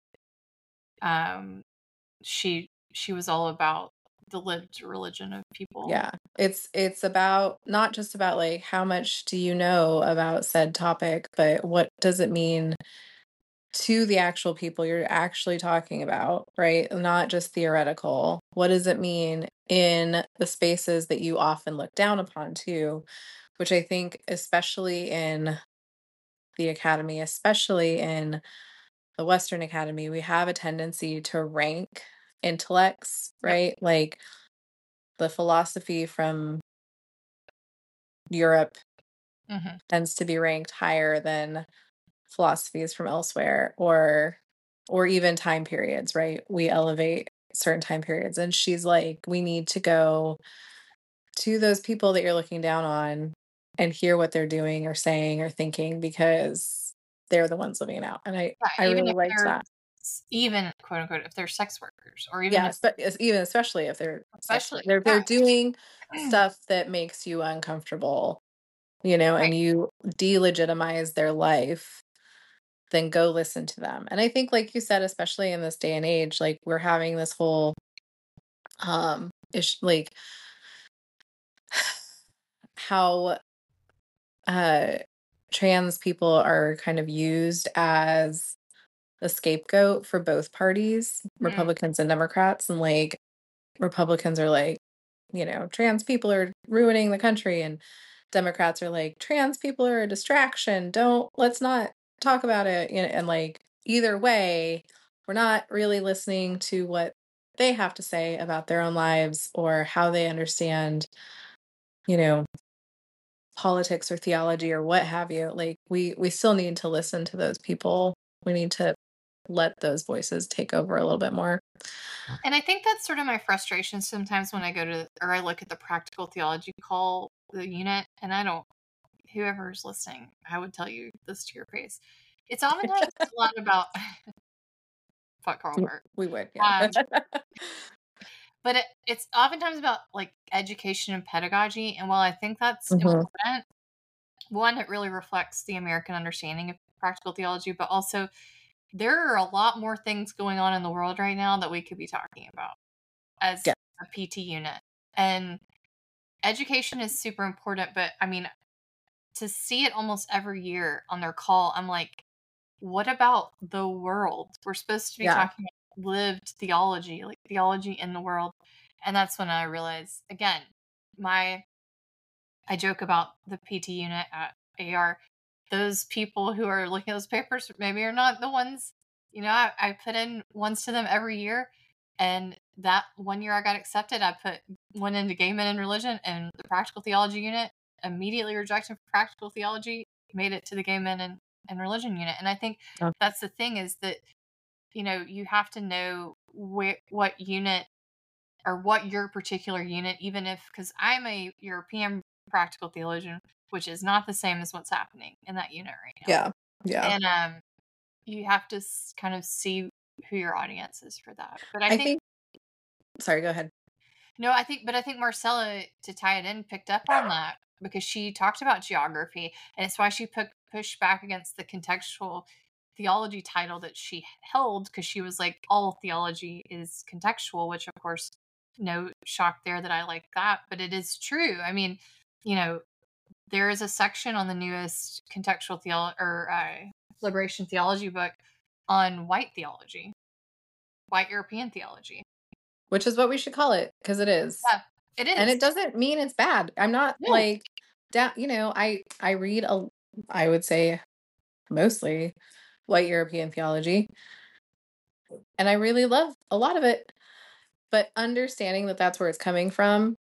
she was all about the lived religion of people. Yeah. It's about, not just about like, how much do you know about said topic, but what does it mean to the actual people you're actually talking about, right? Not just theoretical. What does it mean in the spaces that you often look down upon too? Which I think, especially in the academy, especially in the Western Academy, we have a tendency to rank intellects, right? Like the philosophy from Europe tends to be ranked higher than philosophies from elsewhere, or even time periods, right? We elevate certain time periods. And she's like, we need to go to those people that you're looking down on and hear what they're doing or saying or thinking, because they're the ones living it out. And I really liked that. Even, quote unquote, if they're sex workers, or even especially if they're doing stuff that makes you uncomfortable, you know, and you delegitimize their life, then go listen to them. And I think, like you said, especially in this day and age, like we're having this whole like how trans people are kind of used as a scapegoat for both parties, Republicans and Democrats. And like Republicans are like, you know, trans people are ruining the country, and Democrats are like, trans people are a distraction, let's not talk about it, you know. And like, either way, we're not really listening to what they have to say about their own lives or how they understand, you know, politics or theology or what have you. Like we still need to listen to those people. We need to let those voices take over a little bit more. And I think that's sort of my frustration sometimes when I go to, or I look at the Practical Theology Call, the unit, and I don't whoever's listening, I would tell you this to your face. It's oftentimes a lot about fuck Karl Barth. We would, yeah. But it's oftentimes about like education and pedagogy. And while I think that's important, one, it really reflects the American understanding of practical theology, but also there are a lot more things going on in the world right now that we could be talking about as a PT unit. And education is super important, but I mean, to see it almost every year on their call, I'm like, what about the world? We're supposed to be talking about lived theology, like theology in the world. And that's when I realized, again, I joke about the PT unit at AR. Those people who are looking at those papers maybe are not the ones, I put in ones to them every year. And that one year I got accepted, I put one into gay men and religion, and the practical theology unit immediately rejected practical theology, made it to the gay men and religion unit. And I think that's the thing, is that, you have to know what unit or what your particular unit, even if, because I'm a European practical theologian, which is not the same as what's happening in that unit right now. Yeah. And you have to kind of see who your audience is for that. But I think sorry, go ahead. No, I think Marcella, to tie it in, picked up on that because she talked about geography, and it's why she pushed back against the contextual theology title that she held, because she was like, all theology is contextual, which of course, no shock there that I like that, but it is true. I mean, there is a section on the newest contextual liberation theology book on white theology, white European theology. Which is what we should call it, because it is. Yeah, it is. And it doesn't mean it's bad. I'm not I read I would say mostly white European theology, and I really love a lot of it. But understanding that that's where it's coming from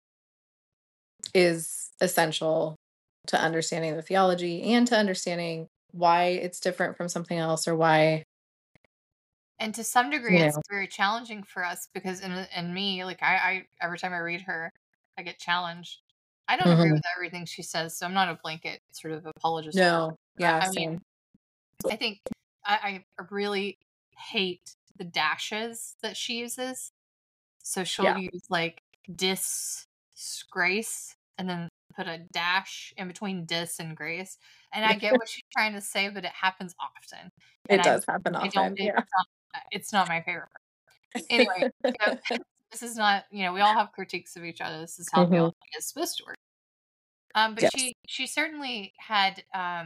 is essential to understanding the theology and to understanding why it's different from something else, or why. And to some degree, it's very challenging for us because in me, like I every time I read her, I get challenged. I don't agree with everything she says, so I'm not a blanket sort of apologist. No, yeah, I mean, I think I really hate the dashes that she uses. So she'll use like disgrace and then put a dash in between dis and grace. And I get what she's trying to say, but it happens often. It does happen often. It's not my favorite part. Anyway, this is not, we all have critiques of each other. This is how theology is supposed to work. But she certainly had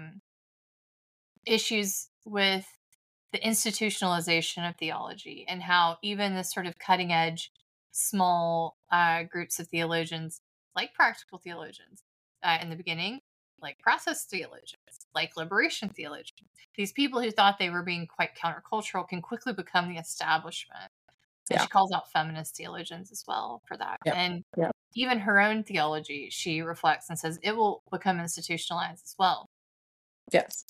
issues with the institutionalization of theology, and how even this sort of cutting edge small groups of theologians, like practical theologians in the beginning, like process theologians, like liberation theologians, these people who thought they were being quite countercultural can quickly become the establishment. And she calls out feminist theologians as well for that. And even her own theology, she reflects and says it will become institutionalized as well. Yes.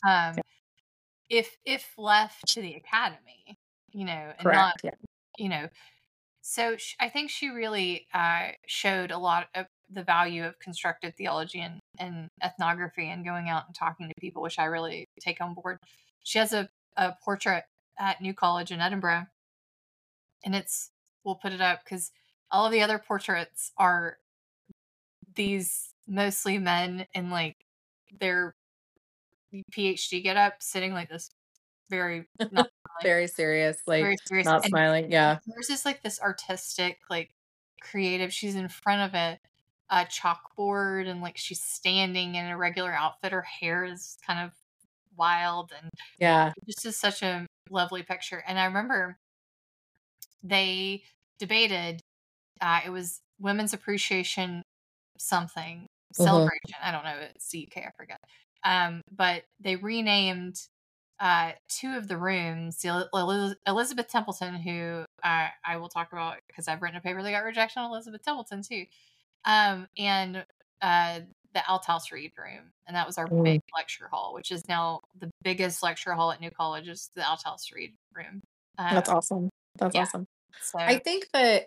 If left to the academy, and correct, not, so I think she really showed a lot of the value of constructive theology and ethnography and going out and talking to people, which I really take on board. She has a portrait at New College in Edinburgh, and we'll put it up because all of the other portraits are these mostly men in like their PhD get up, sitting like this, very not very serious, like very serious. Not smiling. There's just like this artistic, like creative. She's in front of a chalkboard, and like she's standing in a regular outfit. Her hair is kind of wild, and this is such a lovely picture. And I remember they debated. It was Women's Appreciation something celebration. I don't know. It's CUK, I forget. But they renamed two of the rooms. Elizabeth Templeton, who I will talk about because I've written a paper that got rejected on Elizabeth Templeton too, and the Althouse Reed room, and that was our big lecture hall, which is now the biggest lecture hall at New College, is the Althouse Reed room. That's awesome. That's awesome. So I think that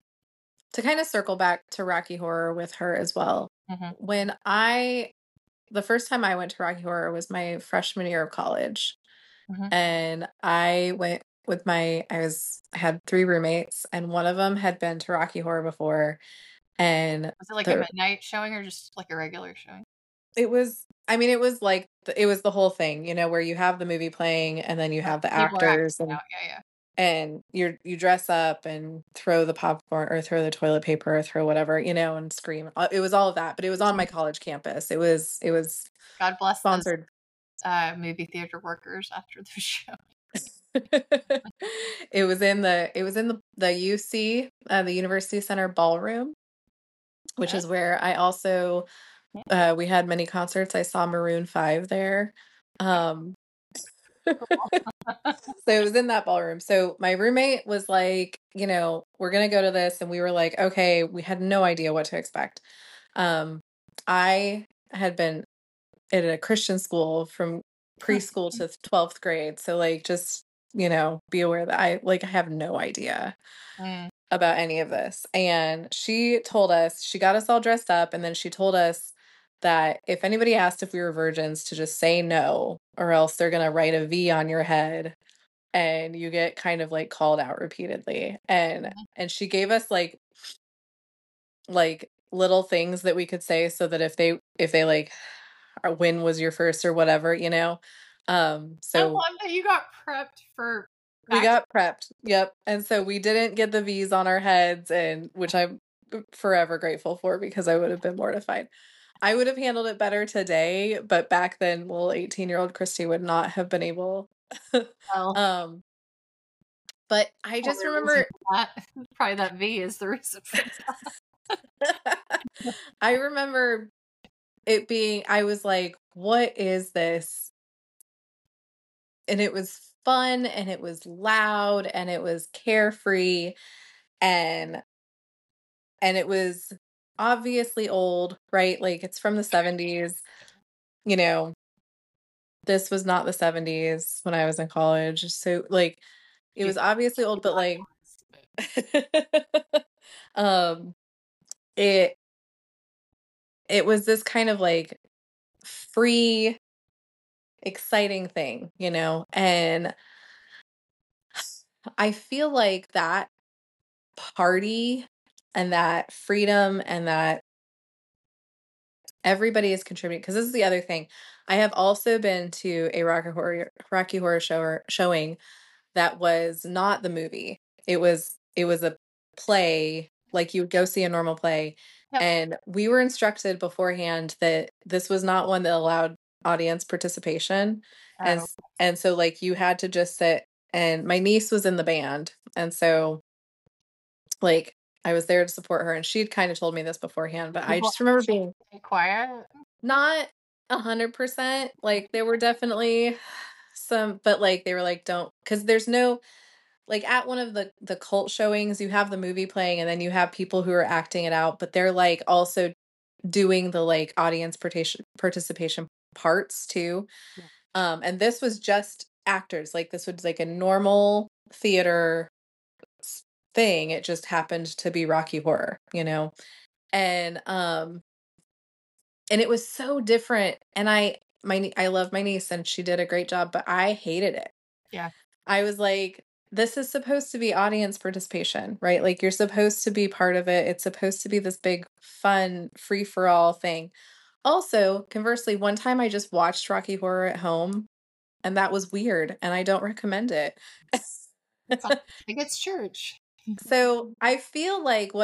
to kind of circle back to Rocky Horror with her as well, when I the first time I went to Rocky Horror was my freshman year of college. And I went with I had 3 roommates, and one of them had been to Rocky Horror before. And was it like a midnight showing or just like a regular showing? It was, I mean, it was like, it was the whole thing, you know, where you have the movie playing and then you have the actors and you dress up and throw the popcorn or throw the toilet paper or throw whatever, you know, and scream. It was all of that, but it was on my college campus. It was God bless sponsored those, movie theater workers after the show. It was in the UC, the University Center ballroom, which is where I also we had many concerts. I saw Maroon 5 there. So it was in that ballroom. So my roommate was like, you know, we're going to go to this. And we were like, okay, we had no idea what to expect. I had been at a Christian school from preschool to 12th grade. So like, just, you know, be aware that I have no idea about any of this. And she told us, she got us all dressed up. And then she told us that if anybody asked if we were virgins to just say no, or else they're going to write a V on your head and you get kind of like called out repeatedly. And she gave us like little things that we could say so that if they like, when was your first or whatever, you know. So I love that you got prepped for we got prepped. Yep. And so we didn't get the V's on our heads, and which I'm forever grateful for, because I would have been mortified. I would have handled it better today, but back then, little 18-year-old Christy would not have been able. But I just remember probably that V is the reason for that. I remember it being, I was like, what is this? And it was fun, and it was loud, and it was carefree, and it was obviously old, right? Like, it's from the 70s. You know, this was not the 70s when I was in college. So like, it was obviously old, but like it was this kind of like free, exciting thing, you know? And I feel like that party and that freedom and that everybody is contributing, because this is the other thing. I have also been to a Rocky Horror showing that was not the movie. It was a play, like you would go see a normal play. Yep. And we were instructed beforehand that this was not one that allowed audience participation. And so like you had to just sit, and my niece was in the band. And so like I was there to support her, and she'd kind of told me this beforehand, but I just remember being quiet. Not 100%. Like there were definitely some, but like they were like, don't, because there's no, like at one of the cult showings, you have the movie playing and then you have people who are acting it out, but they're like also doing the like audience participation parts too. And this was just actors. Like this was like a normal theater thing. It just happened to be Rocky Horror, you know? And it was so different. And I love my niece and she did a great job, but I hated it. Yeah. I was like, this is supposed to be audience participation, right? Like you're supposed to be part of it. It's supposed to be this big, fun, free for all thing. Also, conversely, one time I just watched Rocky Horror at home, and that was weird, and I don't recommend it. I think it's church. So I feel like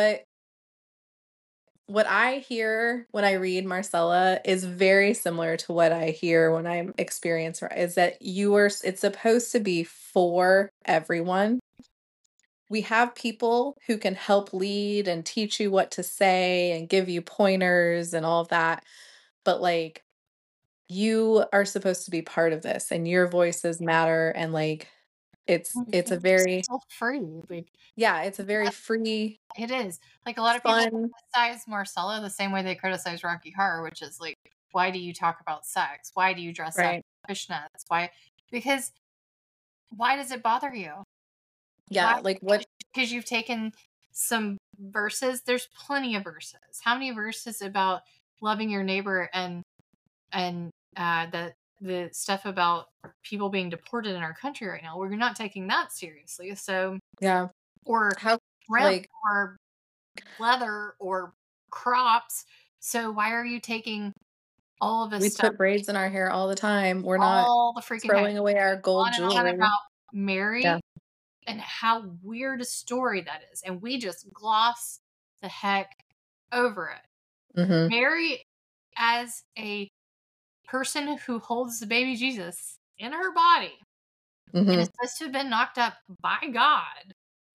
what I hear when I read Marcella is very similar to what I hear when I'm experiencing, is that it's supposed to be for everyone. We have people who can help lead and teach you what to say and give you pointers and all of that. But like, you are supposed to be part of this, and your voices matter. And like, it's a very free. Like, yeah, it's a very free. It is. Like a lot of people criticize Marcella the same way they criticize Rocky Horror, which is like, why do you talk about sex? Why do you dress up fishnets? Why? Because why does it bother you? Yeah, why? Like what? Because you've taken some verses. There's plenty of verses. How many verses about loving your neighbor and and the stuff about people being deported in our country right now, we're not taking that seriously. So yeah, or how shrimp or leather or crops. So why are you taking all of this we stuff? put braids in our hair all the time. We're all not the freaking throwing time. away our gold On and jewelry. on about Mary and how weird a story that is, and we just gloss the heck over it. Mm-hmm. Mary, as a person who holds the baby Jesus in her body and is supposed to have been knocked up by God.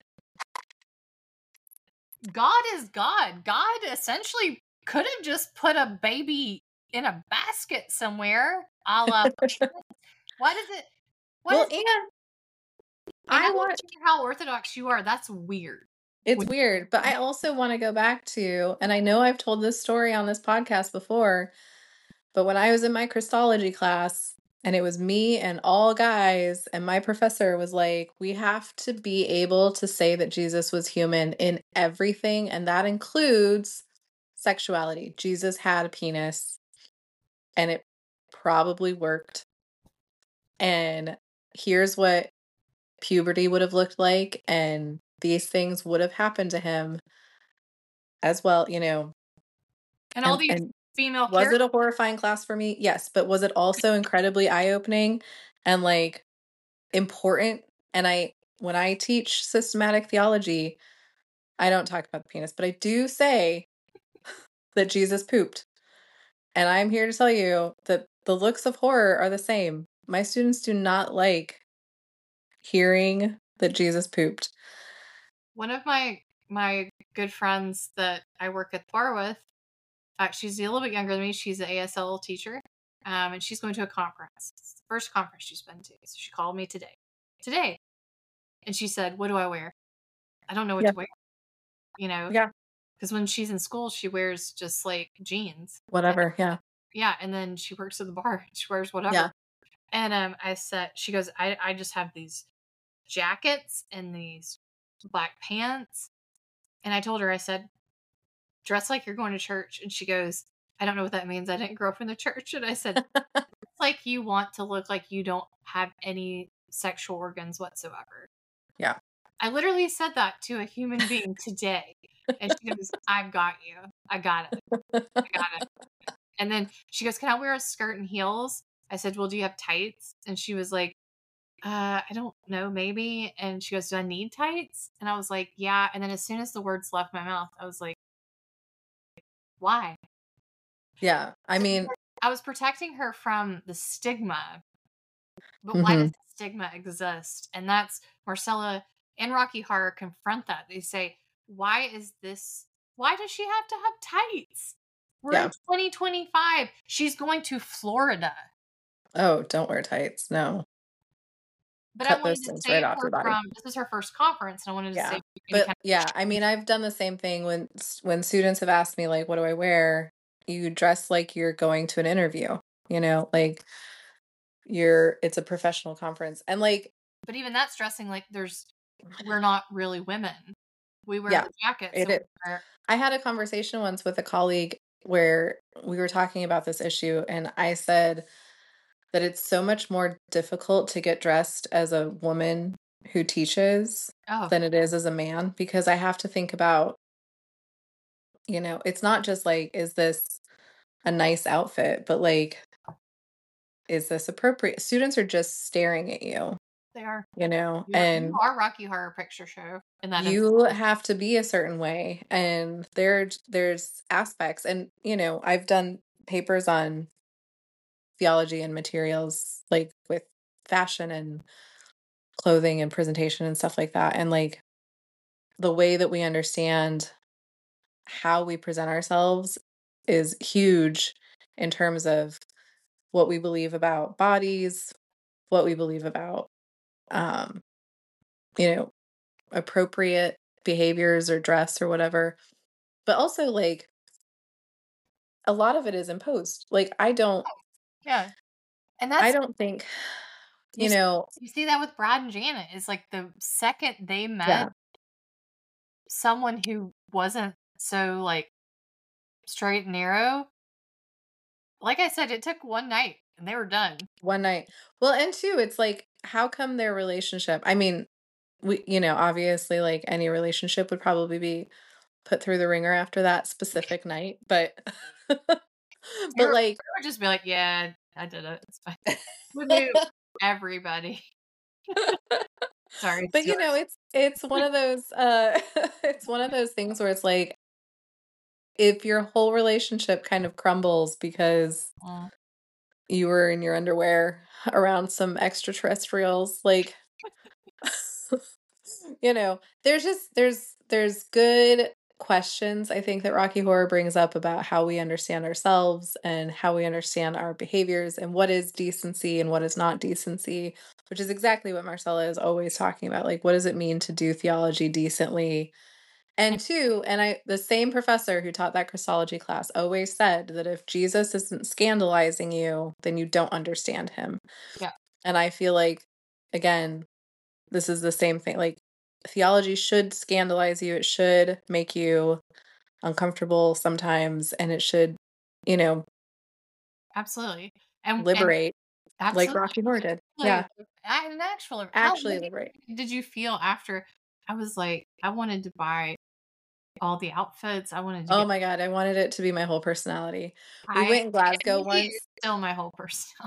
God is God. God essentially could have just put a baby in a basket somewhere. A la, why does it? Well, and I don't care how orthodox you are. That's weird. It's weird, but I also want to go back to, and I know I've told this story on this podcast before, but when I was in my Christology class and it was me and all guys, and my professor was like, we have to be able to say that Jesus was human in everything, and that includes sexuality. Jesus had a penis, and it probably worked. And here's what puberty would have looked like, and these things would have happened to him as well, you know. And all these female was it a horrifying class for me? Yes, but was it also incredibly eye-opening and like important? And when I teach systematic theology, I don't talk about the penis, but I do say that Jesus pooped. And I'm here to tell you that the looks of horror are the same. My students do not like hearing that Jesus pooped. One of my good friends that I work at the bar with, she's a little bit younger than me. She's an ASL teacher, and she's going to a conference. It's the first conference she's been to. So she called me today, and she said, "What do I wear? I don't know what to wear." You know, because when she's in school, she wears just like jeans, whatever. Yeah, and then she works at the bar. She wears whatever. Yeah. And I said, she goes, I just have these jackets and these black pants. And I told her, I said, dress like you're going to church. And she goes, I don't know what that means. I didn't grow up in the church. And I said, it's like you want to look like you don't have any sexual organs whatsoever. Yeah. I literally said that to a human being today. And she goes, I've got you. I got it. And then she goes, can I wear a skirt and heels? I said, well, do you have tights? And she was like, I don't know, maybe. And she goes, do I need tights? And I was like, yeah. And then as soon as the words left my mouth, I was like, why? Yeah. I mean, I was protecting her from the stigma. But why does the stigma exist? And that's Marcella and Rocky Horror confront that. They say, why does she have to have tights? We're in 2025. She's going to Florida. Oh, don't wear tights. No. But I wanted to save her from, this is her first conference, and I wanted to save but I mean, I've done the same thing when students have asked me, like, what do I wear? You dress like you're going to an interview, you know, like it's a professional conference. And like, but even that's dressing like we're not really women. We wear the jackets. I had a conversation once with a colleague where we were talking about this issue, and I said that it's so much more difficult to get dressed as a woman who teaches than it is as a man, because I have to think about, you know, it's not just like, is this a nice outfit, but like, is this appropriate? Students are just staring at you. They are. You know, and you are Rocky Horror Picture Show. You have to be a certain way, and there's aspects, and you know, I've done papers on theology and materials, like with fashion and clothing and presentation and stuff like that, and like the way that we understand how we present ourselves is huge in terms of what we believe about bodies, what we believe about you know, appropriate behaviors or dress or whatever. But also, like, a lot of it is imposed. Like, I don't think, you know. You see that with Brad and Janet, is like the second they met someone who wasn't so like straight and narrow, like I said, it took one night and they were done. One night. Well, and two, it's like, how come their relationship, I mean, obviously, like, any relationship would probably be put through the ringer after that specific night, but They but, like would just be like, "Yeah, I did it. It's fine." We knew everybody. Sorry, but, Stuart. it's one of those, it's one of those things where it's like, if your whole relationship kind of crumbles because Mm. you were in your underwear around some extraterrestrials, like, there's good questions I think that Rocky Horror brings up about how we understand ourselves and how we understand our behaviors and what is decency and what is not decency, which is exactly what Marcella is always talking about. Like, what does it mean to do theology decently? And two, the same professor who taught that Christology class always said that if Jesus isn't scandalizing you, then you don't understand him. Yeah. And I feel like, again, this is the same thing. Like, theology should scandalize you. It should make you uncomfortable sometimes, and it should, Absolutely. And liberate, like absolutely. Rocky Horror did. Yeah. And actually, how Actually liberate. did you feel after? I was like, I wanted to buy all the outfits. I wanted to Oh get. my God, I wanted it to be my whole personality. We I went in Glasgow He once. is still my whole person.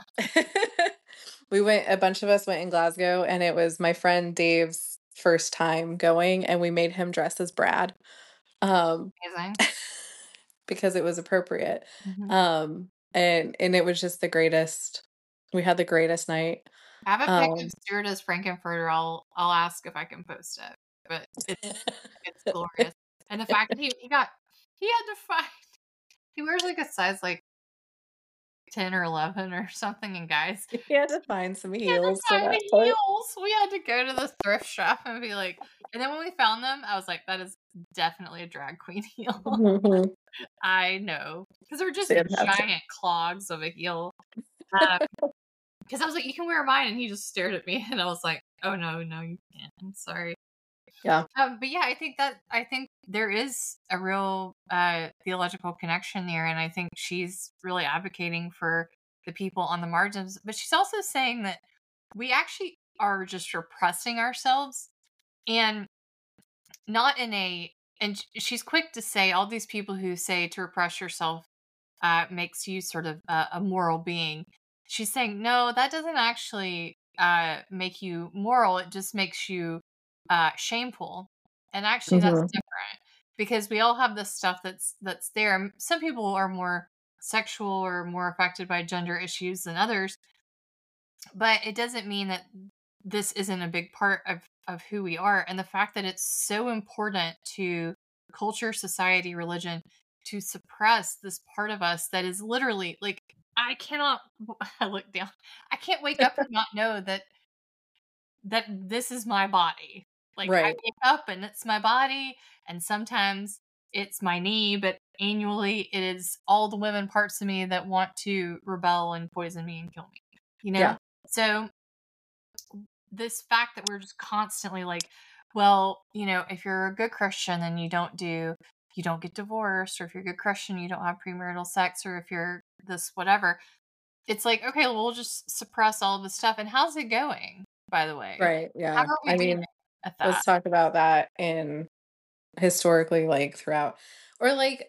A bunch of us went in Glasgow, and it was my friend Dave's first time going, and we made him dress as Brad. Amazing. Because it was appropriate. Mhm. And it was just the greatest. We had the greatest night. I have a pic of Stuart as Frankenfurter. I'll ask if I can post it, but it's glorious. And the fact that he had to find, he wears like a size like 10 or 11 or something, and guys, He had to find some he had to heels for find that the part. heels. We had to go to the thrift shop and be like, and then when we found them, I was like, that is definitely a drag queen heel. Mhm. I know, because they're just Fantastic. giant clogs of a heel. Because I was like, you can wear mine, and he just stared at me, and I was like, oh no, you can't. I'm sorry. Yeah. But yeah, I think there is a real theological connection there, and I think she's really advocating for the people on the margins. But she's also saying that we actually are just repressing ourselves, and not in a. And she's quick to say all these people who say to repress yourself makes you sort of a moral being. She's saying no, that doesn't actually make you moral. It just makes you shameful. And actually, that's Mhm. different because we all have this stuff that's there. Some people are more sexual or more affected by gender issues than others, but it doesn't mean that this isn't a big part of who we are. And the fact that it's so important to culture, society, religion to suppress this part of us that is literally like, I cannot. I look down, I can't wake up and not know that this is my body. Like, I Right. wake up and it's my body, and sometimes it's my knee, but annually it is all the women parts of me that want to rebel and poison me and kill me. Yeah. So this fact that we're just constantly like, well, if you're a good Christian, then you don't get divorced, or if you're a good Christian, you don't have premarital sex, or if you're this whatever. It's like, okay, well, we'll just suppress all of this stuff. And how's it going, by the way? Right. How Yeah. are we I doing mean, at let's that? talk about that in historically, like, throughout, or like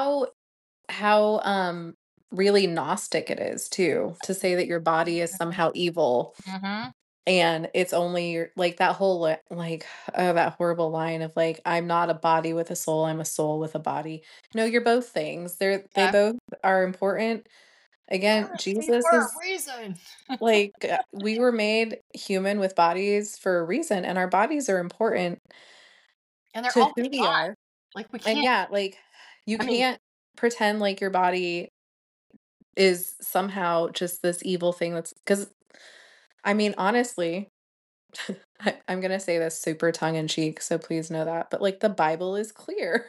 how really Gnostic it is too, to say that your body is somehow evil. Mm-hmm. And it's only like that whole that horrible line of like, I'm not a body with a soul, I'm a soul with a body. No, you're both things. They Yeah. both are important. Again, Jesus For a is reason. like, we were made human with bodies for a reason, and our bodies are important And they're to all who we God. are. Like, we And can't, yeah, like, you I mean, can't pretend like your body is somehow just this evil thing that's because I mean, honestly, I'm gonna say this super tongue in cheek, so please know that, but, like, the Bible is clear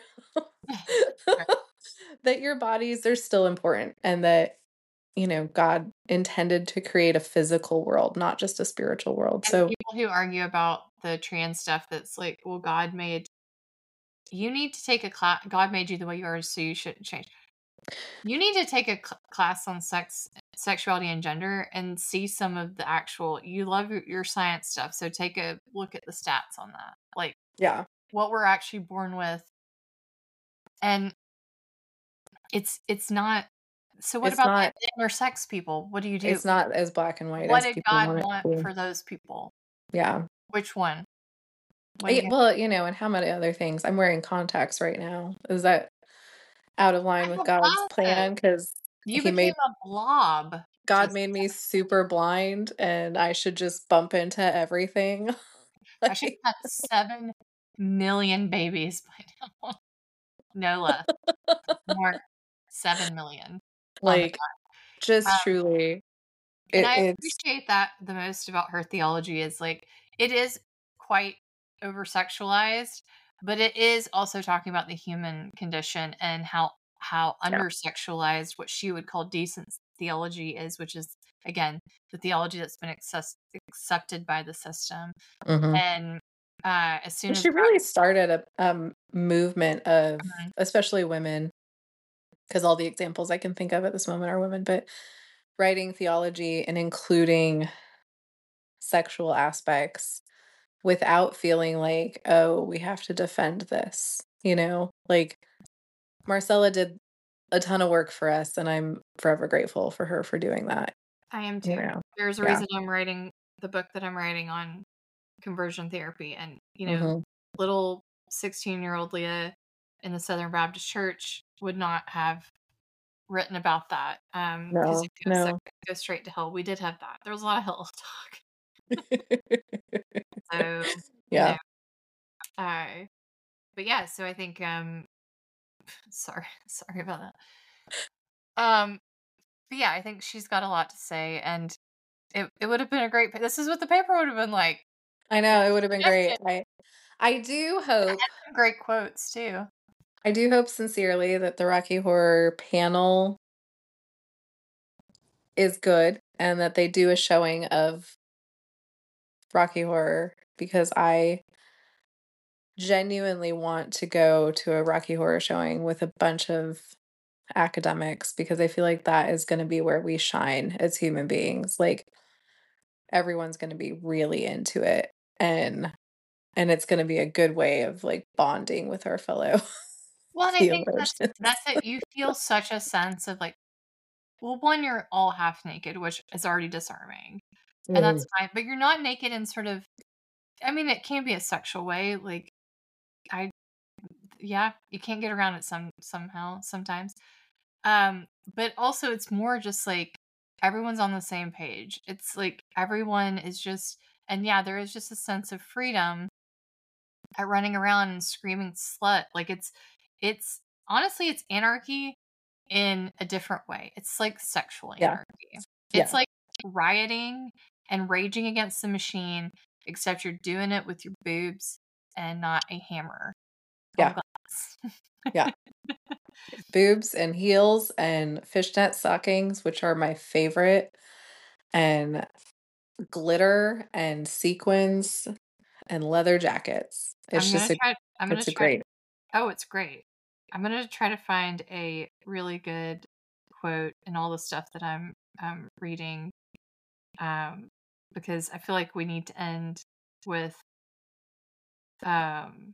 that your bodies are still important and that, God intended to create a physical world, not just a spiritual world. and So people who argue about the trans stuff, that's like, well, you need to take a class. God made you the way you are, so you shouldn't change. You need to take a class on sexuality and gender and see some of the actual. You love your science stuff, so take a look at the stats on that. Like, Yeah. what we're actually born with, and it's not. So what It's about not the intersex people? What do you do? it's not as black and white What as did people God want it want to be. for those people? Yeah. Which one? What do you Well, and how many other things? I'm wearing contacts right now. Is that out of line with How God's about it? plan? Because You became a blob. God made me super blind and I should just bump into everything. I should have 7 million babies by now. No less. More. 7 million. Oh my Like, just god. truly, And I it's appreciate that the most about her theology is like it is quite over sexualized, but it is also talking about the human condition and how yeah. under sexualized what she would call decent theology is, which is again the theology that's been accepted by the system. Mhm. And as soon as She really started a movement of, Mhm. especially women, because all the examples I can think of at this moment are women, but writing theology and including sexual aspects without feeling like, "Oh, we have to defend this," you know? Like, Marcella did a ton of work for us, and I'm forever grateful for her for doing that, I am you too. know? There's a Yeah. reason I'm writing the book that I'm writing on conversion therapy. And, Mhm. little 16-year-old Leah in the Southern Baptist Church would not have written about that. Because No, it no. go straight to hell. We did have that. There was a lot of hell talk. So, you know, Yeah. uh, but yeah, so I think, sorry about that. Um, but yeah, I think she's got a lot to say, and it would have been a great, this is what the paper would have been like. I It know, it was would have been great. suggested. I do It hope had some great quotes too. I do hope sincerely that the Rocky Horror panel is good and that they do a showing of Rocky Horror because I genuinely want to go to a Rocky Horror showing with a bunch of academics because I feel like that is gonna be where we shine as human beings. Like, everyone's gonna be really into it, and it's gonna be a good way of, like, bonding with our fellow Well, and I think that's theologians. it. You feel such a sense of like, well, one, you're all half naked, which is already disarming, and that's Mm. fine. But you're not naked in sort of, I mean, it can be a sexual way. Like, I, yeah, you can't get around it somehow sometimes. Um, but also it's more just like everyone's on the same page. It's like everyone is just, and yeah, there is just a sense of freedom at running around and screaming slut. Like it's honestly, it's anarchy in a different way. It's like sexual Yeah, anarchy. It's yeah, like rioting and raging against the machine, except you're doing it with your boobs and not a hammer on yeah, glass. yeah. Boobs and heels and fishnet stockings, which are my favorite, and glitter and sequins and leather jackets. I'm gonna try. I'm gonna It's a try. great Oh, it's great. I'm gonna try to find a really good quote in all the stuff that I'm reading, um, because I feel like we need to end with um.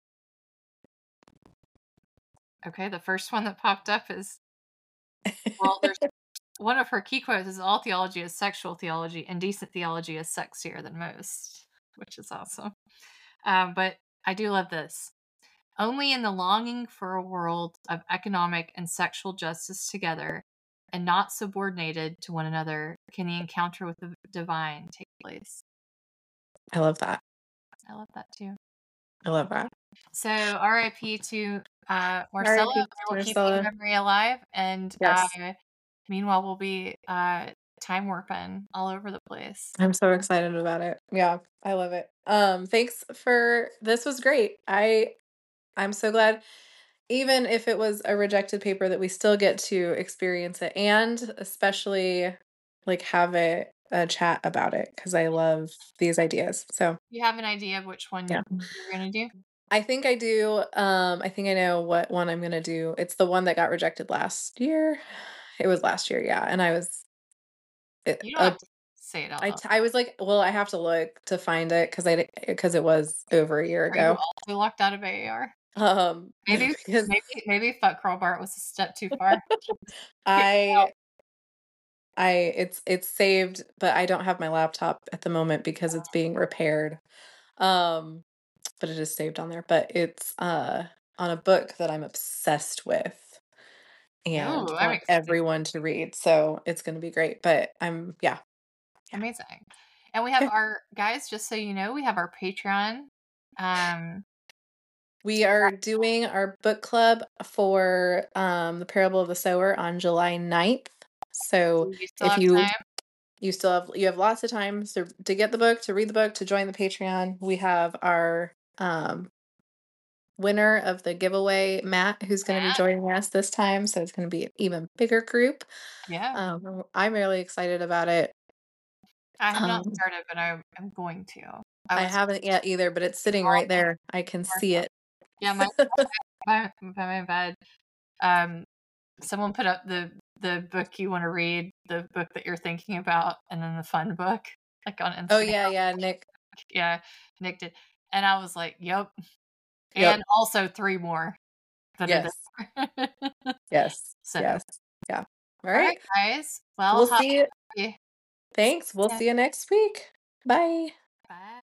Okay, the first one that popped up is, well, there's one of her key quotes is all theology is sexual theology, and decent theology is sexier than most, which is awesome. But I do love this. Only in the longing for a world of economic and sexual justice together and not subordinated to one another can the encounter with the divine take place. I love that. I love that too. I love that. So, RIP to Marcella. R.I.P. We will keep the Marcella. memory alive. And Yes. meanwhile, we'll be time warping all over the place. I'm so excited about it. Yeah, I love it. Thanks for this was great. I'm so glad even if it was a rejected paper that we still get to experience it and especially like have a chat about it because I love these ideas. So You have an idea of which one yeah. you're going to do? I think I do. I think I know what one I'm gonna do. It's the one that got rejected last year. It was last year, yeah. And I was You don't have to say it out loud. I was like, well, I have to look to find it because it was over a year Are you ago. also locked out of AAR? Maybe maybe fuck Carl Bart was a step too far. It's saved, but I don't have my laptop at the moment because it's being repaired. But it is saved on there. But it's on a book that I'm obsessed with and Ooh, want everyone to read. So it's gonna be great. But yeah. Amazing. And we have our guys, just so you know, we have our Patreon. We are doing our book club for The Parable of the Sower on July 9th. So if you have lots of time to get the book, to read the book, to join the Patreon. We have our winner of the giveaway, Matt, who's going to be joining us this time. So it's going to be an even bigger group. Yeah. I'm really excited about it. I have not started, but I'm going to. I haven't yet either, but it's sitting right there. I can see it. Yeah, by my bed. Someone put up the book you want to read, the book that you're thinking about, and then the fun book, like on Instagram. Oh yeah, Nick. Yeah, Nick did, and I was like, "Yep," and also 3 more. Yes. Yes. So, yes. Yeah. All right, guys. Well, we'll see you. Thanks. We'll see you next week. Bye.